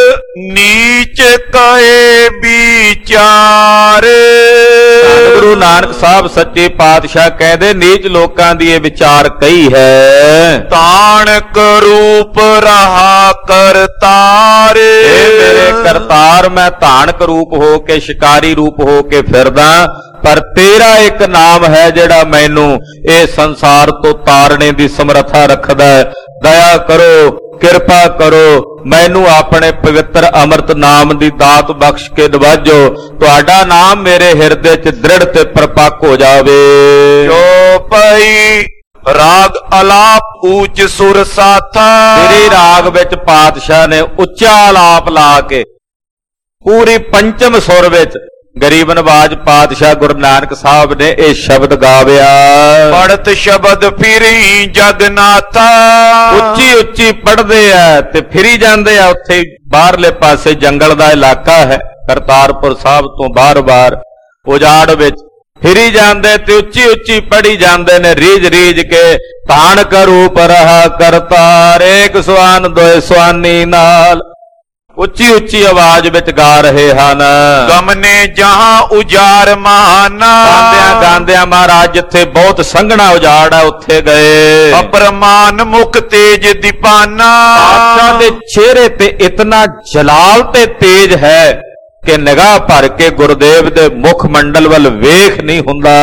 [SPEAKER 2] ਨੀਚ ਕਏ ਵਿਚਾਰ,
[SPEAKER 1] ਗੁਰੂ ਨਾਨਕ ਸਾਹਿਬ ਸੱਚੇ ਪਾਤਸ਼ਾਹ ਕਹਿੰਦੇ ਨੀਚ ਲੋਕਾਂ ਦੀ ਇਹ ਵਿਚਾਰ ਕਹੀ ਹੈ।
[SPEAKER 2] ਤਾਣਕ ਰੂਪ ਰਹਾ ਕਰਤਾਰ,
[SPEAKER 1] ਇਹ ਮੇਰੇ ਕਰਤਾਰ ਮੈਂ ਧਾਨਕ ਰੂਪ ਹੋ ਕੇ, ਸ਼ਿਕਾਰੀ ਰੂਪ ਹੋ ਕੇ ਫਿਰਦਾ, ਪਰ ਤੇਰਾ ਇੱਕ ਨਾਮ ਹੈ ਜਿਹੜਾ ਮੈਨੂੰ ਇਹ ਸੰਸਾਰ ਤੋਂ ਤਾਰਨੇ ਦੀ ਸਮਰੱਥਾ ਰੱਖਦਾ ਹੈ। ਦਇਆ ਕਰੋ, ਕਿਰਪਾ ਕਰੋ, ਮੈਨੂੰ ਆਪਣੇ ਪਵਿੱਤਰ ਅੰਮ੍ਰਿਤ ਨਾਮ ਦੀ ਦਾਤ ਬਖਸ਼ ਕੇ ਨਵਾਜੋ, ਤੁਹਾਡਾ ਨਾਮ ਮੇਰੇ ਹਿਰਦੇ 'ਚ ਦ੍ਰਿੜ ਤੇ ਪਰਪੱਕ ਹੋ ਜਾਵੇ।
[SPEAKER 2] ਜੋ ਪਈ ਰਾਗ ਅਲਾਪ ਊਚ ਸੁਰ ਸਾਥਾ,
[SPEAKER 1] ਤੇਰੇ ਰਾਗ ਵਿੱਚ ਪਾਤਸ਼ਾਹ ਨੇ ਉੱਚਾ ਆਲਾਪ ਲਾ ਕੇ ਪੂਰੀ ਪੰਚਮ ਸੁਰ ਵਿੱਚ ਗਰੀਬ ਨਵਾਜ ਪਾਤਸ਼ਾਹ ਗੁਰੂ ਨਾਨਕ ਸਾਹਿਬ ਨੇ ਇਹ ਸ਼ਬਦ ਗਾਵਿਆ।
[SPEAKER 2] ਪੜਤ ਸ਼ਬਦ ਫਿਰੀ ਜਗਨਾਥਾ,
[SPEAKER 1] ਉੱਚੀ ਉੱਚੀ ਪੜਦੇ ਆ ਤੇ ਫਿਰੀ ਜਾਂਦੇ ਆ, ਉੱਥੇ ਬਾਹਰਲੇ ਪਾਸੇ ਜੰਗਲ ਦਾ ਇਲਾਕਾ ਹੈ, ਕਰਤਾਰਪੁਰ ਸਾਹਿਬ ਤੋਂ ਬਾਰ-ਬਾਰ ਉਜਾੜ ਵਿੱਚ ਫਿਰੀ ਜਾਂਦੇ ਤੇ ਉੱਚੀ ਉੱਚੀ ਪੜੀ ਜਾਂਦੇ ਨੇ, ਰੀਝ ਰੀਝ ਕੇ ਤਾਣਕ ਰੂਪ ਰਹਾ ਕਰਤਾਰ, ਏਕ ਸੁਆਨ ਦੋਏ ਸੁਆਨੀ ਨਾਲ ਉੱਚੀ ਉੱਚੀ ਆਵਾਜ਼ ਵਿੱਚ ਗਾ ਰਹੇ ਹਨ।
[SPEAKER 2] ਗਮਨੇ ਜਹਾਂ ਉਜਾਰ ਮਹਾਨਾ,
[SPEAKER 1] ਗਾਉਂਦਿਆਂ ਗਾਉਂਦਿਆਂ ਮਹਾਰਾਜ ਜਿੱਥੇ ਬਹੁਤ ਸੰਘਣਾ ਉਜਾੜ ਹੈ ਉੱਥੇ ਗਏ।
[SPEAKER 2] ਅਪਰਮਾਨ ਮੁਖ ਤੇਜ ਦੀਪਾਨਾ,
[SPEAKER 1] ਪਾਤਸ਼ਾਹ ਦੇ ਚਿਹਰੇ ਤੇ ਇਤਨਾ ਜਲਾਲ ਤੇ ਤੇਜ ਹੈ ਕਿ ਨਿਗਾਹ ਭਰ ਕੇ ਗੁਰਦੇਵ ਦੇ ਮੁਖ ਮੰਡਲ ਵੱਲ ਵੇਖ ਨਹੀਂ ਹੁੰਦਾ।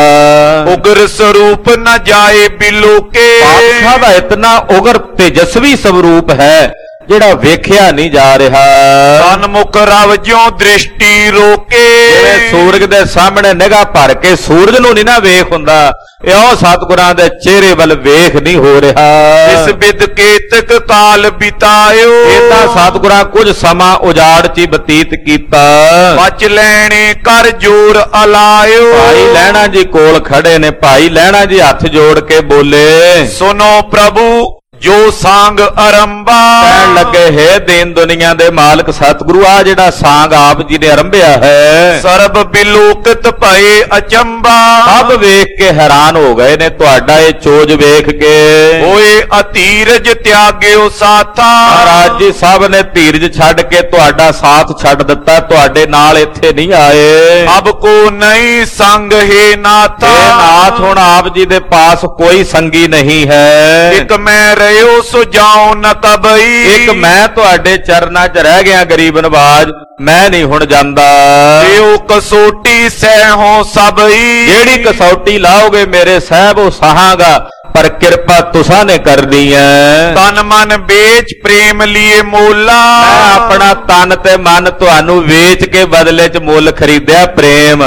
[SPEAKER 2] ਉਗਰ ਸਰੂਪ ਨ ਜਾਏ ਬਿਲੋਕੇ,
[SPEAKER 1] ਪਾਤਸ਼ਾਹ ਦਾ ਇਤਨਾ ਉਗਰ ਤੇਜਸਵੀ ਸਰੂਪ ਹੈ ਜਿਹੜਾ ਵੇਖਿਆ ਨਹੀਂ ਜਾ ਰਿਹਾ।
[SPEAKER 2] ਸਨਮੁਖ ਰਵ ਜਿਉ ਦ੍ਰਿਸ਼ਟੀ ਰੋਕੇ,
[SPEAKER 1] ਜਿਵੇਂ ਸੂਰਜ ਦੇ ਸਾਹਮਣੇ ਨਿਗਾਹ ਭਰ ਕੇ ਸੂਰਜ ਨੂੰ ਨਹੀਂ ਨਾ ਵੇਖ ਹੁੰਦਾ, ਇਹੋ ਸਤਿਗੁਰਾਂ ਦੇ ਚਿਹਰੇ ਵੱਲ ਵੇਖ ਨਹੀਂ ਹੋ ਰਿਹਾ।
[SPEAKER 2] ਇਸ ਬਿਦ ਕੇਤਕ ਕਾਲ ਬਿਤਾਇਓ,
[SPEAKER 1] ਇਹਦਾ ਸਤਿਗੁਰਾਂ ਕੁਝ ਸਮਾਂ ਉਜਾੜ 'ਚ ਹੀ ਬਤੀਤ ਕੀਤਾ।
[SPEAKER 2] ਬਚ ਲੈਣੇ ਕਰ ਜੋਰ ਅਲਾਇਓ,
[SPEAKER 1] ਭਾਈ ਲਹਿਣਾ ਜੀ ਕੋਲ ਖੜੇ ਨੇ, ਭਾਈ ਲਹਿਣਾ ਜੀ ਹੱਥ ਜੋੜ ਕੇ ਬੋਲੇ,
[SPEAKER 2] ਸੁਨੋ ਪ੍ਰਭੂ ਜੋ ਸਾਂਗ ਅਰੰਭਾ,
[SPEAKER 1] ਕਹਿਣ ਲੱਗੇ ਹੈ ਦੀਨ ਦੁਨੀਆ ਦੇ ਮਾਲਕ ਸਤਿਗੁਰੂ, ਆ ਜਿਹੜਾ ਸਾਂਗ ਆਪ ਜੀ ਨੇ ਆਰੰਭਿਆ ਹੈ,
[SPEAKER 2] ਸਰਬ ਬਿਲੋਕਤ ਭਏ ਅਚੰਬਾ,
[SPEAKER 1] ਸਭ ਵੇਖ ਕੇ ਹੈਰਾਨ ਹੋ ਗਏ ਨੇ ਤੁਹਾਡਾ ਇਹ ਚੋਜ ਵੇਖ ਕੇ।
[SPEAKER 2] ਹੋਏ ਅਤੀਰਜ ਤਿਆਗਿਓ ਸਾਥਾ,
[SPEAKER 1] ਮਹਾਰਾਜ ਜੀ ਸਭ ਨੇ ਧੀਰਜ ਛੱਡ ਕੇ ਤੁਹਾਡਾ ਸਾਥ ਛੱਡ ਦਿੱਤਾ, ਤੁਹਾਡੇ ਨਾਲ ਇੱਥੇ ਨਹੀਂ ਆਏ।
[SPEAKER 2] ਅਬ ਕੋ ਨਹੀਂ ਸੰਗ ਹੈ ਨਾਥਾ,
[SPEAKER 1] ਇਹ ਨਾਥ ਹੁਣ ਆਪ ਜੀ ਦੇ ਪਾਸ ਕੋਈ ਸੰਗੀ ਨਹੀਂ ਹੈ।
[SPEAKER 2] ਇੱਕ ਮੈਂ ਗਇਓ ਸੋ ਜਾਉ ਨ ਤਬਈ।
[SPEAKER 1] ਇੱਕ ਮੈਂ ਤੁਹਾਡੇ ਚਰਨਾਂ 'ਚ ਰਹਿ ਗਿਆ ਗਰੀਬ ਨਵਾਜ, ਮੈਂ ਨਹੀਂ ਹੁਣ ਜਾਂਦਾ।
[SPEAKER 2] ਦਿਓ ਕਸੋਟੀ ਸਹਿ ਸਭਈ।
[SPEAKER 1] ਜਿਹੜੀ ਕਸੌਟੀ ਲਾਓਗੇ ਮੇਰੇ ਸਾਹਿਬ ਉਹ ਸਹਾਂਗਾ, ਪਰ ਕਿਰਪਾ ਤੁਸਾਂ ਨੇ ਕਰਨੀ ਐ।
[SPEAKER 2] ਤਨ ਮਨ ਵੇਚ ਪ੍ਰੇਮ ਲੀਏ ਮੋਲਾ।
[SPEAKER 1] ਮੈਂ ਆਪਣਾ ਤਨ ਤੇ ਮਨ ਤੁਹਾਨੂੰ ਵੇਚ ਕੇ ਬਦਲੇ 'ਚ ਮੁੱਲ ਖਰੀਦਿਆ ਪ੍ਰੇਮ।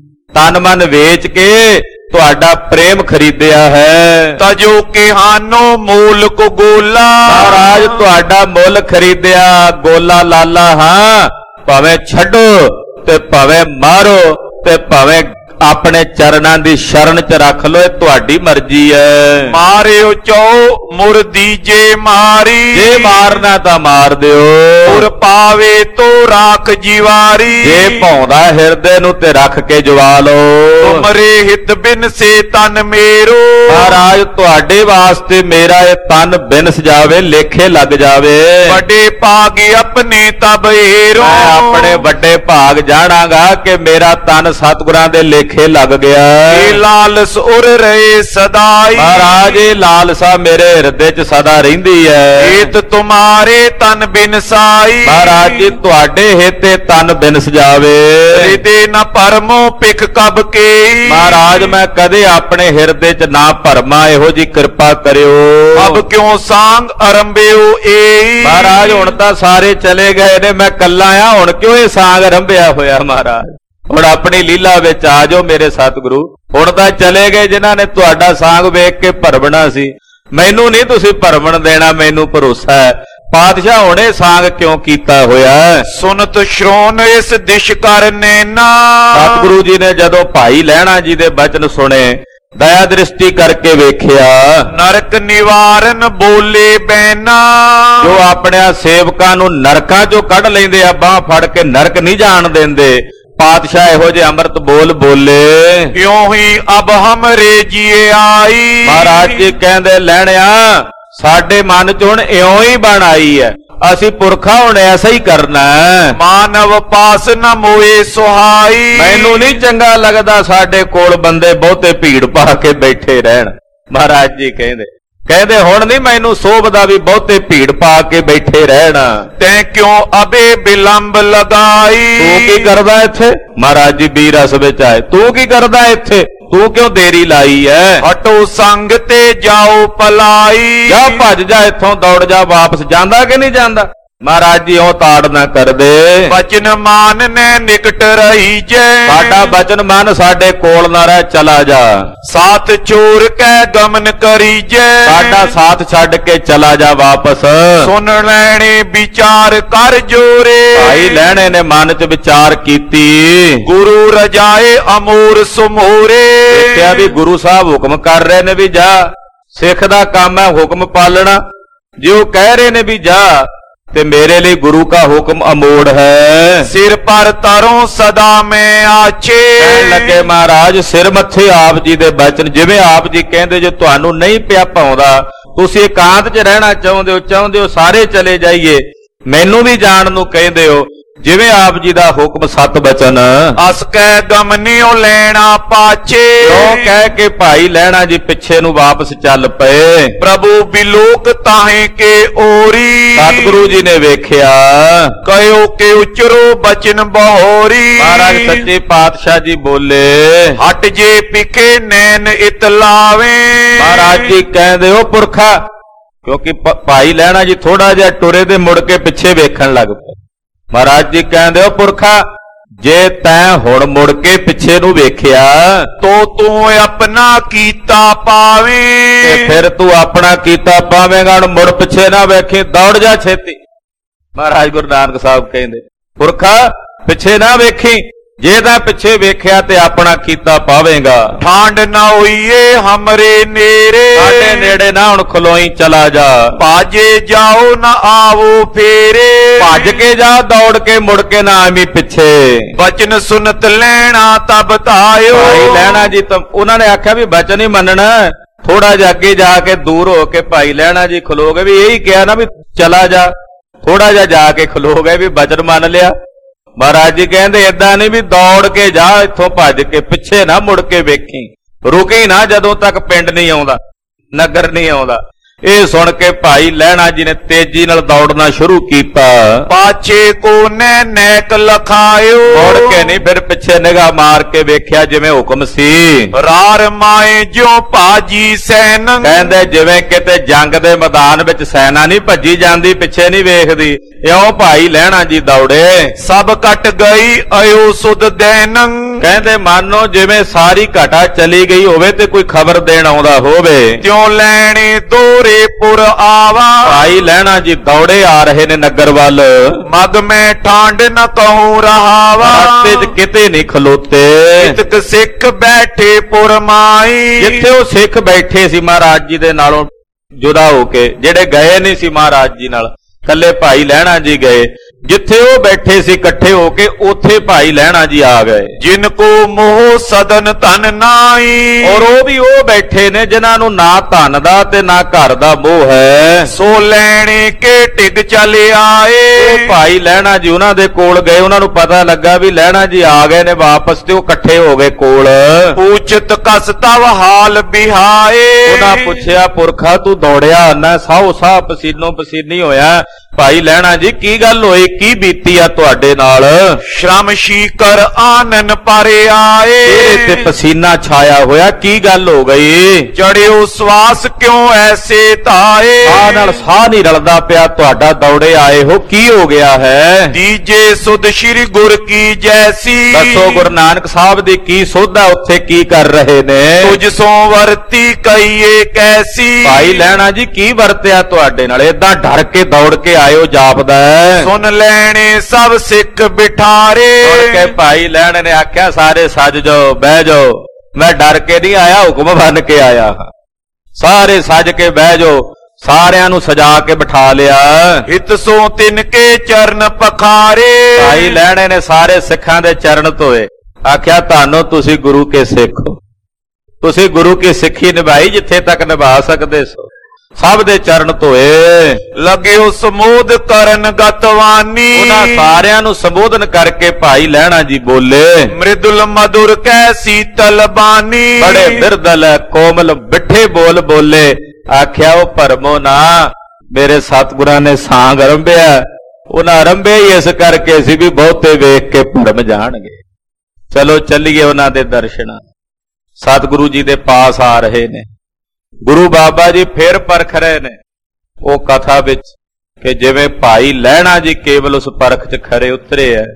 [SPEAKER 1] ਤਨ ਮਨ ਵੇਚ ਕੇ ਤੁਹਾਡਾ ਪ੍ਰੇਮ ਖਰੀਦਿਆ ਹੈ।
[SPEAKER 2] ਤਜੋ ਕਿਹਾਨੋ ਮੂਲ ਕੋ ਗੋਲਾ।
[SPEAKER 1] ਮਹਾਰਾਜ ਤੁਹਾਡਾ ਮੁੱਲ ਖਰੀਦਿਆ ਗੋਲਾ ਲਾਲਾ ਹਾਂ। ਭਾਵੇਂ ਛੱਡੋ ਤੇ ਭਾਵੇਂ ਮਾਰੋ ਤੇ ਭਾਵੇਂ ਆਪਣੇ ਚਰਨਾਂ ਦੀ ਸ਼ਰਨ 'ਚ ਰੱਖ ਲੋ, ਇਹ ਤੁਹਾਡੀ ਮਰਜ਼ੀ ਹੈ।
[SPEAKER 2] ਮਾਰਿਓ ਚੋ ਮੁਰ ਦੀਜੇ ਮਾਰੀ।
[SPEAKER 1] ਜੇ ਮਾਰਨਾ ਤਾਂ ਮਾਰ ਦਿਓ,
[SPEAKER 2] ਮੁਰ ਪਾਵੇ ਤੋ ਰਾਖ ਜੀਵਾਰੀ।
[SPEAKER 1] ਜੇ ਭੌਂਦਾ ਹਿਰਦੇ ਨੂੰ ਤੇ ਰੱਖ ਕੇ ਜਵਾ ਲੋ।
[SPEAKER 2] ਤੁਮਰੇ ਹਿਤ ਬਿਨ ਸੇ ਤਨ ਮੇਰੋ।
[SPEAKER 1] ਮਹਾਰਾਜ ਤੁਹਾਡੇ ਵਾਸਤੇ ਮੇਰਾ ਇਹ ਤਨ ਬਿਨਸ ਜਾਵੇ, ਲੇਖੇ ਲੱਗ ਜਾਵੇ।
[SPEAKER 2] ਵੱਡੇ ਭਾਗ ਆਪਣੇ ਤਬ ਏਰੋ।
[SPEAKER 1] ਮੈਂ ਆਪਣੇ ਵੱਡੇ ਭਾਗ ਜਾਣਾਂਗਾ ਕਿ ਮੇਰਾ ਤਨ ਸਤਿਗੁਰਾਂ ਦੇ ਲੇਖੇ ਲੱਗ ਗਿਆ।
[SPEAKER 2] ਇਹ ਲਾਲਸ ਉਰ ਰਹੇ ਸਦਾਈ।
[SPEAKER 1] ਮਹਾਰਾਜ ਇਹ ਲਾਲਸਾ ਮੇਰੇ ਹਿਰਦੇ 'ਚ ਸਦਾ ਰਹਿੰਦੀ ਹੈ।
[SPEAKER 2] ਏਤ ਤੁਮਾਰੇ ਤਨ ਬਿਨ ਸਾਈ।
[SPEAKER 1] ਮਹਾਰਾਜ ਜੀ ਤੁਹਾਡੇ ਹਿੱਤੇ ਤਨ ਬਿਨਸ ਜਾਵੇ।
[SPEAKER 2] ਹਿਰਦੇ ਨ ਭਰਮੋ ਪਿਖ ਕਬ ਕੇ।
[SPEAKER 1] ਮਹਾਰਾਜ ਮੈਂ ਕਦੇ ਆਪਣੇ ਹਿਰਦੇ 'ਚ ਨਾ ਭਰਮਾਂ, ਇਹੋ ਜੀ ਕਿਰਪਾ ਕਰਿਓ।
[SPEAKER 2] ਅਬ ਕਿਉਂ ਸਾਂਗ ਅਰੰਭਿਓ ਏ।
[SPEAKER 1] ਮਹਾਰਾਜ ਹੁਣ ਤਾਂ ਸਾਰੇ ਚਲੇ ਗਏ ਨੇ, ਮੈਂ ਕੱਲਾ ਆ, ਹੁਣ ਕਿਉਂ ਇਹ ਸਾਂਗ ਰੰਭਿਆ ਹੋਇਆ। ਮਹਾਰਾਜ ਹੁਣ ਆਪਣੀ ਲੀਲਾ ਵਿੱਚ ਆ ਜਾਓ ਮੇਰੇ ਸਤਿਗੁਰੂ। ਹੁਣ ਤਾਂ ਚਲੇ ਗਏ ਜਿਨ੍ਹਾਂ ਨੇ ਤੁਹਾਡਾ ਸਾਂਗ ਵੇਖ ਕੇ ਭਰਮਣਾ ਸੀ। ਮੈਨੂੰ ਨਹੀਂ ਤੁਸੀਂ ਭਰਮਣ ਦੇਣਾ, ਮੈਨੂੰ ਭਰੋਸਾ ਹੈ। ਪਾਤਸ਼ਾਹ ਹੁਣੇ ਸਾਂਗ ਕਿਉਂ ਕੀਤਾ ਹੋਇਆ?
[SPEAKER 2] ਸੁਨਤ ਸ਼੍ਰੋਣ ਇਸ ਦਿਸ਼ ਕਰਨੇ ਨਾ।
[SPEAKER 1] ਸਤਿਗੁਰੂ ਜੀ ਨੇ ਜਦੋਂ ਭਾਈ ਲਹਿਣਾ ਜੀ ਦੇ ਬਚਨ ਸੁਣੇ, ਦਇਆ ਦ੍ਰਿਸ਼ਟੀ ਕਰਕੇ ਵੇਖਿਆ।
[SPEAKER 2] ਨਰਕ ਨਿਵਾਰਨ ਬੋਲੇ ਬੈਨਾ।
[SPEAKER 1] ਜੋ ਆਪਣੇ ਸੇਵਕਾਂ ਨੂੰ ਨਰਕਾਂ 'ਚੋਂ ਕੱਢ ਲੈਂਦੇ ਆ, ਬਾਹ ਫੜ ਕੇ ਨਰਕ ਨਹੀਂ ਜਾਣ ਦਿੰਦੇ, ਪਾਤਸ਼ਾਹ ਇਹੋ ਜਿਹੇ ਅੰਮ੍ਰਿਤ ਬੋਲ ਬੋਲੇ।
[SPEAKER 2] ਕਿਉਂ ਹੀ ਅਬ ਹਮਰੇ ਜੀਏ ਆਈ।
[SPEAKER 1] ਮਹਾਰਾਜ ਜੀ ਕਹਿੰਦੇ ਲੈਣਿਆ ਸਾਡੇ ਮਨ 'ਚ ਹੁਣ ਇਉਂ ਹੀ ਬਣ ਆਈ ਹੈ, ਅਸੀਂ ਪੁਰਖਾ ਹੁਣ ਐਸਾ ਹੀ ਕਰਨਾ।
[SPEAKER 2] ਮਾਨਵ ਪਾਸ ਨ ਮੋਏ ਸੁਹਾਈ।
[SPEAKER 1] ਮੈਨੂੰ ਨਹੀਂ ਚੰਗਾ ਲੱਗਦਾ ਸਾਡੇ ਕੋਲ ਬੰਦੇ ਬਹੁਤੇ ਭੀੜ ਪਾ ਕੇ ਬੈਠੇ ਰਹਿਣ। ਮਹਾਰਾਜ ਜੀ ਕਹਿੰਦੇ ਕਹਿੰਦੇ ਹੁਣ ਨਹੀਂ ਮੈਨੂੰ ਸੋਭਦਾ ਵੀ ਬਹੁਤੇ ਭੀੜ ਪਾ ਕੇ ਬੈਠੇ ਰਹਿਣਾ।
[SPEAKER 2] ਤੈਂ ਕਿਉਂ ਅਬੇ ਬਿਲੰਬ ਲਗਾਈ।
[SPEAKER 1] ਤੂੰ ਕੀ ਕਰਦਾ ਇੱਥੇ? ਮਹਾਰਾਜ ਜੀ ਬੀਰ ਰਸ ਵਿੱਚ ਆਏ, ਤੂੰ ਕੀ ਕਰਦਾ ਇੱਥੇ? ਤੂੰ ਕਿਉਂ ਦੇਰੀ ਲਾਈ ਐ?
[SPEAKER 2] ਹਟੋ ਸੰਗ ਤੇ ਜਾਓ ਪਲਾਈ।
[SPEAKER 1] ਜਾ ਭੱਜ ਜਾ ਇੱਥੋਂ, ਦੌੜ ਜਾ ਵਾਪਸ। ਜਾਂਦਾ ਕਿ ਨਹੀਂ ਜਾਂਦਾ? ਮਹਾਰਾਜ ਜੀ ਉਹ ਤਾੜ ਨਾ ਕਰਦੇ।
[SPEAKER 2] ਬਚਨ ਮਾਨ ਨੇ ਨਿਕਟ ਰਹੀ ਜੈ।
[SPEAKER 1] ਸਾਡਾ ਬਚਨ ਮਨ ਸਾਡੇ ਕੋਲ ਨਾ ਰਹਿ, ਚਲਾ ਜਾ।
[SPEAKER 2] ਸਾਥ ਚੋਰ ਕੈ ਗਮਨ ਕਰੀ ਜੈ।
[SPEAKER 1] ਸਾਡਾ ਸਾਥ ਛੱਡ ਕੇ ਚਲਾ ਜਾ ਵਾਪਸ।
[SPEAKER 2] ਸੁਣ ਲੈਣੇ ਵਿਚਾਰ ਕਰ ਜੋਰੇ।
[SPEAKER 1] ਭਾਈ ਲਹਿਣੇ ਨੇ ਮਨ 'ਚ ਵਿਚਾਰ ਕੀਤੀ।
[SPEAKER 2] ਗੁਰੂ ਰਜਾਏ ਅਮੋਰ ਸੁਮੋਰੇ।
[SPEAKER 1] ਦੇਖਿਆ ਵੀ ਗੁਰੂ ਸਾਹਿਬ ਹੁਕਮ ਕਰ ਰਹੇ ਨੇ ਵੀ ਜਾ। ਸਿੱਖ ਦਾ ਕੰਮ ਹੈ ਹੁਕਮ ਪਾਲਣਾ। ਜੇ ਉਹ ਕਹਿ ਰਹੇ ਨੇ ਵੀ ਜਾ ਤੇ ਮੇਰੇ ਲਈ ਗੁਰੂ ਕਾ ਹੁਕਮ ਅਮੋੜ ਹੈ।
[SPEAKER 2] ਸਿਰ ਪਰ ਤਰੋਂ ਸਦਾ ਮੈਂ ਆਛੇ।
[SPEAKER 1] ਕਹਿਣ ਲੱਗੇ ਮਹਾਰਾਜ ਸਿਰ ਮੱਥੇ ਆਪ ਜੀ ਦੇ ਬਚਨ, ਜਿਵੇਂ ਆਪ ਜੀ ਕਹਿੰਦੇ ਜੇ ਤੁਹਾਨੂੰ ਨਹੀਂ ਪਿਆ ਪਾਉਂਦਾ, ਤੁਸੀਂ ਇਕਾਂਤ 'ਚ ਰਹਿਣਾ ਚਾਹੁੰਦੇ ਹੋ ਚਾਹੁੰਦੇ ਹੋ ਸਾਰੇ ਚਲੇ ਜਾਈਏ, ਮੈਨੂੰ ਵੀ ਜਾਣ ਨੂੰ ਕਹਿੰਦੇ ਹੋ, ਜਿਵੇਂ ਆਪ ਜੀ ਦਾ ਹੁਕਮ ਸਤ ਬਚਨ।
[SPEAKER 2] ਅਸ ਕੈ ਗਮਨਿਓ ਲੈਣਾ ਪਾਛੇ।
[SPEAKER 1] ਉਹ ਕਹਿ ਕੇ ਭਾਈ ਲਹਿਣਾ ਜੀ ਪਿੱਛੇ ਨੂੰ ਵਾਪਸ ਚੱਲ ਪਏ।
[SPEAKER 2] ਪ੍ਰਭੂ ਬਿਲੋਕ ਤਾਹੇ ਕੇ ਓਰੀ।
[SPEAKER 1] ਸਤਿਗੁਰੂ ਜੀ ਨੇ ਵੇਖਿਆ,
[SPEAKER 2] ਕਹਿਓ ਕਿ ਉਚਰੋ ਬਚਨ ਬਹੋਰੀ।
[SPEAKER 1] ਮਹਾਰਾਜ ਸੱਚੇ ਪਾਤਸ਼ਾਹ ਜੀ ਬੋਲੇ,
[SPEAKER 2] ਹਟ ਜੇ ਪਿਖੇ ਨੈਣ ਇਤਲਾਵੇ।
[SPEAKER 1] ਮਹਾਰਾਜ ਜੀ ਕਹਿੰਦੇ ਉਹ ਪੁਰਖਾ, ਕਿਉਂਕਿ ਭਾਈ ਲਹਿਣਾ ਜੀ ਥੋੜਾ ਜਿਹਾ ਟੁਰੇ ਦੇ ਮੁੜ ਕੇ ਪਿੱਛੇ ਵੇਖਣ ਲੱਗ ਪਏ। ਮਹਾਰਾਜ ਜੀ ਕਹਿੰਦੇ ਉਹ ਪੁਰਖਾ, ਜੇ ਤੈਂ ਹੁਣ ਮੁੜ ਕੇ ਪਿੱਛੇ ਨੂੰ ਵੇਖਿਆ
[SPEAKER 2] ਤੋ ਤੂੰ ਆਪਣਾ ਕੀਤਾ ਪਾਵੇਂ।
[SPEAKER 1] ਤੇ ਫਿਰ ਤੂੰ ਆਪਣਾ ਕੀਤਾ ਪਾਵੇਂਗਾ। ਹੁਣ ਮੁੜ ਪਿੱਛੇ ਨਾ ਵੇਖੀ, ਦੌੜ ਜਾ ਛੇਤੀ। ਮਹਾਰਾਜ ਗੁਰੂ ਨਾਨਕ ਸਾਹਿਬ ਕਹਿੰਦੇ ਪੁਰਖਾ ਪਿੱਛੇ ਨਾ ਵੇਖੀ, ਜੇ ਤਾਂ ਪਿੱਛੇ ਵੇਖਿਆ ਤੇ ਆਪਣਾ ਕੀਤਾ ਪਾਵੇਂਗਾ।
[SPEAKER 2] ਠਾਂਡ ਨਾ ਹੋਈਏ ਹਮਰੇ ਨੇਰੇ।
[SPEAKER 1] ਸਾਡੇ ਨੇੜੇ ਨਾ ਹੁਣ ਖਲੋਈ, ਚਲਾ ਜਾ।
[SPEAKER 2] ਭਾਜੇ ਜਾਓ ਨਾ ਆਵੋ ਫੇਰੇ।
[SPEAKER 1] ਭੱਜ ਕੇ ਜਾ, ਦੌੜ ਕੇ ਮੁੜ ਕੇ ਨਾ ਆਵੀਂ ਪਿੱਛੇ।
[SPEAKER 2] ਬਚਨ ਸੁਨਤ ਲੈਣਾ ਤਬ ਤਾਇਓ।
[SPEAKER 1] ਭਾਈ ਲਹਿਣਾ ਜੀ ਤਾਂ ਉਹਨਾਂ ਨੇ ਆਖਿਆ ਵੀ ਬਚਨ ਹੀ ਮੰਨਣਾ। ਥੋੜਾ ਜਿਹਾ ਅੱਗੇ ਜਾ ਕੇ ਦੂਰ ਹੋ ਕੇ ਭਾਈ ਲਹਿਣਾ ਜੀ ਖਲੋ ਗਏ, ਵੀ ਇਹੀ ਕਿਹਾ ਨਾ ਵੀ ਚਲਾ ਜਾ। ਥੋੜਾ ਜਿਹਾ ਜਾ ਕੇ ਖਲੋ ਗਏ ਵੀ ਬਚਨ ਮੰਨ ਲਿਆ। ਮਹਾਰਾਜ ਜੀ ਕਹਿੰਦੇ ਏਦਾਂ ਨਹੀਂ ਵੀ ਦੌੜ ਕੇ ਜਾ, ਇੱਥੋਂ ਭੱਜ ਕੇ ਪਿੱਛੇ ਨਾ ਮੁੜ ਕੇ ਵੇਖੀ, ਰੁਕੀ ਨਾ ਜਦੋਂ ਤੱਕ ਪਿੰਡ ਨਹੀਂ ਆਉਂਦਾ, ਨਗਰ ਨਹੀਂ ਆਉਂਦਾ। ਇਹ ਸੁਣ ਕੇ ਭਾਈ ਲਹਿਣਾ ਜੀ ਨੇ ਤੇਜ਼ੀ ਨਾਲ ਦੌੜਨਾ ਸ਼ੁਰੂ ਕੀਤਾ।
[SPEAKER 2] ਪਾਛੇ ਕੋ ਨੈ ਨੈਕ ਲਖਾਇਓ,
[SPEAKER 1] ਮੁੜ ਕੇ ਨਹੀਂ ਫਿਰ ਪਿੱਛੇ ਨਿਗਾਹ ਮਾਰ ਕੇ ਵੇਖਿਆ ਜਿਵੇਂ ਹੁਕਮ ਸੀ।
[SPEAKER 2] ਰਾਰ ਮਾਏ ਜਿਉ ਭਾਜੀ ਸੈਨ,
[SPEAKER 1] ਕਹਿੰਦੇ ਜਿਵੇਂ ਕਿਤੇ ਜੰਗ ਦੇ ਮੈਦਾਨ ਵਿੱਚ ਸੈਨਾ ਨਹੀਂ ਭੱਜੀ ਜਾਂਦੀ, ਪਿੱਛੇ ਨਹੀਂ ਵੇਖਦੀ, ਇਉਂ ਭਾਈ ਲਹਿਣਾ ਜੀ ਦੌੜੇ।
[SPEAKER 2] ਸਭ ਕੱਟ ਗਈ ਅਯੋ ਸੁਧ ਦੈਨ,
[SPEAKER 1] ਕਹਿੰਦੇ ਮਾਨੋ ਜਿਵੇਂ ਸਾਰੀ ਘਟਾ ਚਲੀ ਗਈ ਹੋਵੇ ਤੇ ਕੋਈ ਖਬਰ ਦੇਣ ਆਉਂਦਾ ਹੋਵੇ।
[SPEAKER 2] ਤਿਉ ਲੈਣੇ ਦੋਰੇ ਪੁਰ ਆਵਾ,
[SPEAKER 1] ਭਾਈ ਲਹਿਣਾ ਜੀ ਦੌੜੇ ਆ ਰਹੇ ਨੇ ਨਗਰ ਵੱਲ।
[SPEAKER 2] ਮਗ ਮੈਂ ਠਾਂਡ ਨ ਕਹੂੰ ਰਹਾਵਾ,
[SPEAKER 1] ਰਸਤੇ 'ਚ ਕਿਤੇ ਨਹੀਂ ਖਲੋਤੇ।
[SPEAKER 2] ਇਤਕ ਸਿੱਖ ਬੈਠੇ ਪੁਰ ਮਾਈ,
[SPEAKER 1] ਜਿੱਥੇ ਉਹ ਸਿੱਖ ਬੈਠੇ ਸੀ ਮਹਾਰਾਜ ਜੀ ਦੇ ਨਾਲੋਂ ਜੁਦਾ ਹੋ ਕੇ, ਜਿਹੜੇ ਗਏ ਨਹੀਂ ਸੀ ਮਹਾਰਾਜ ਜੀ ਨਾਲ, ਕੱਲੇ ਭਾਈ ਲਹਿਣਾ ਜੀ ਗਏ। ਜਿੱਥੇ ਉਹ ਬੈਠੇ ਸੀ ਇਕੱਠੇ ਹੋ ਕੇ, ਉੱਥੇ ਭਾਈ ਲਹਿਣਾ ਜੀ ਆ ਗਏ।
[SPEAKER 2] ਜਿਨ ਕੋ ਮੋਹ ਸਦਨ ਧਨ ਨਾਈ,
[SPEAKER 1] ਔਰ ਉਹ ਵੀ ਉਹ ਬੈਠੇ ਨੇ ਜਿਨ੍ਹਾਂ ਨੂੰ ਨਾ ਧਨ ਦਾ ਤੇ ਨਾ ਘਰ ਦਾ ਮੋਹ ਹੈ।
[SPEAKER 2] ਸੋ ਲੈਣੇ ਕੇ ਟਿਕ ਚਲੇ ਆਏ,
[SPEAKER 1] ਉਹ ਭਾਈ ਲਹਿਣਾ ਜੀ ਉਹਨਾਂ ਦੇ ਕੋਲ ਗਏ। ਉਹਨਾਂ ਨੂੰ ਪਤਾ ਲੱਗਾ ਵੀ ਲਹਿਣਾ ਜੀ ਆ ਗਏ ਨੇ ਵਾਪਸ, ਤੇ ਉਹ ਇਕੱਠੇ ਹੋ ਗਏ ਕੋਲ।
[SPEAKER 2] ਪੂਛਤ ਕਸ ਤਵ ਹਾਲ ਬਿਹਾਏ,
[SPEAKER 1] ਉਹਨਾਂ ਪੁੱਛਿਆ ਪੁਰਖਾ ਤੂੰ ਦੌੜਿਆ ਨਾ, ਸਾਹੋ ਸਾਹ ਪਸੀਨੋ ਪਸੀਨੀ ਹੋਇਆ। ਭਾਈ ਲਹਿਣਾ ਜੀ ਕੀ ਗੱਲ ਹੋਈ, ਕੀ ਬੀਤੀ ਆ ਤੁਹਾਡੇ ਨਾਲ?
[SPEAKER 2] ਸ਼ਰਮ ਸ਼ੀਕਰ ਆਨਨ ਪਰੇ ਆਏ,
[SPEAKER 1] ਤੇਰੇ ਤੇ ਪਸੀਨਾ ਛਾਇਆ ਹੋਇਆ, ਕੀ ਗੱਲ ਹੋ ਗਈ?
[SPEAKER 2] ਚੜਿਓ ਸਵਾਸ ਕਿਉਂ ਐਸੇ ਧਾਏ,
[SPEAKER 1] ਸਾਹ ਨਾਲ ਸਾਹ ਨਹੀਂ ਰਲਦਾ ਪਿਆ ਤੁਹਾਡਾ, ਦੌੜੇ ਆਏ ਹੋ, ਕੀ ਹੋ ਗਿਆ ਹੈ?
[SPEAKER 2] ਦੀਜੇ ਸੁਧ ਸ੍ਰੀ ਗੁਰ ਕੀ ਜੈਸੀ,
[SPEAKER 1] ਦੱਸੋ ਗੁਰੂ ਨਾਨਕ ਸਾਹਿਬ ਦੀ ਕੀ ਸੋਧਾ, ਉੱਥੇ ਕੀ ਕਰ ਰਹੇ ਨੇ?
[SPEAKER 2] ਤੁਝ ਸੋ ਵਰਤੀ ਕਈਏ ਕੈਸੀ,
[SPEAKER 1] ਭਾਈ ਲਹਿਣਾ ਜੀ ਕੀ ਵਰਤਿਆ ਤੁਹਾਡੇ ਨਾਲ, ਏਦਾਂ ਡਰ ਕੇ ਦੌੜ ਕੇ ਆਇਓ ਜਾਪਦਾ।
[SPEAKER 2] ਸੁਣ ਲੈਣੇ ਸਭ ਸਿੱਖ ਬਿਠਾਰੇ,
[SPEAKER 1] ਮੁੜ ਕੇ ਭਾਈ ਲਹਿਣੇ ਨੇ ਆਖਿਆ ਸਾਰੇ ਸੱਜ ਜਾਓ, ਬਹਿ ਜਾਓ, ਮੈਂ ਡਰ ਕੇ ਨਹੀਂ ਆਇਆ, ਹੁਕਮ ਬਣ ਕੇ ਆਇਆ। ਸਾਰੇ ਸੱਜ ਕੇ ਬਹਿ ਜਾਓ, ਸਾਰਿਆਂ ਨੂੰ ਸਜਾ ਕੇ ਬਿਠਾ ਲਿਆ।
[SPEAKER 2] ਹਿਤ ਸੋ ਤਿਨ ਕੇ ਚਰਨ ਪਖਾਰੇ,
[SPEAKER 1] ਭਾਈ ਲਹਿਣੇ ਨੇ ਸਾਰੇ ਸਿੱਖਾਂ ਦੇ ਚਰਨ ਧੋਏ। ਆਖਿਆ ਤੁਹਾਨੂੰ ਤੁਸੀਂ ਗੁਰੂ ਕੇ ਸਿੱਖ ਹੋ, ਤੁਸੀਂ ਗੁਰੂ ਕੀ ਸਿੱਖੀ ਨਿਭਾਈ ਜਿੱਥੇ ਤੱਕ ਨਿਭਾ ਸਕਦੇ ਸੋ। ਸਭ ਦੇ ਚਰਨ ਧੋਏ।
[SPEAKER 2] ਲੱਗਿਓ ਸਮੋਧ ਕਰਨ ਗਤਵਾਨੀ,
[SPEAKER 1] ਉਹਨਾਂ ਸਾਰਿਆਂ ਨੂੰ ਸੰਬੋਧਨ ਕਰਕੇ ਭਾਈ ਲਹਿਣਾ ਜੀ ਬੋਲੇ।
[SPEAKER 2] ਮ੍ਰਿਦੁਲ ਮధుਰ ਕੈ ਸੀਤਲ ਬਾਨੀ,
[SPEAKER 1] ਬੜੇ ਬਿਰਦਲ ਕੋਮਲ ਮਿੱਠੇ ਬੋਲ ਬੋਲੇ। ਆਖਿਆ ਉਹ ਭਰਮੋ ਨਾ, ਮੇਰੇ ਸਤਿਗੁਰਾਂ ਨੇ ਸਾਂਗ ਅਰੰਭਿਆ, ਉਹਨਾਂ ਅਰੰਭੇ ਹੀ ਇਸ ਕਰਕੇ ਸੀ ਵੀ ਬਹੁਤੇ ਵੇਖ ਕੇ ਭਰਮ ਜਾਣਗੇ। ਚਲੋ ਚੱਲੀਏ ਉਹਨਾਂ ਦੇ ਦਰਸ਼ਨ। ਸਤਿਗੁਰੂ ਜੀ ਦੇ ਪਾਸ ਆ ਰਹੇ ਨੇ, ਗੁਰੂ ਬਾਬਾ ਜੀ ਫਿਰ ਪਰਖ ਰਹੇ ਨੇ ਉਹ ਕਥਾ ਵਿੱਚ ਕਿ ਜਿਵੇਂ ਭਾਈ ਲਹਿਣਾ ਜੀ ਕੇਵਲ ਉਸ ਪਰਖ 'ਚ ਖਰੇ ਉਤਰੇ ਐ।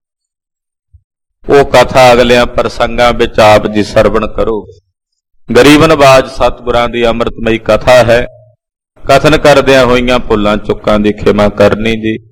[SPEAKER 1] ਉਹ ਕਥਾ ਅਗਲਿਆਂ ਪ੍ਰਸੰਗਾਂ ਵਿੱਚ ਆਪ ਜੀ ਸਰਵਣ ਕਰੋ। ਗਰੀਬ ਨਵਾਜ ਸਤਿਗੁਰਾਂ ਦੀ ਅੰਮ੍ਰਿਤਮਈ ਕਥਾ ਹੈ। ਕਥਨ ਕਰਦਿਆਂ ਹੋਈਆਂ ਭੁੱਲਾਂ ਚੁੱਕਾਂ ਦੀ ਖਿਮਾ ਕਰਨੀ ਜੀ।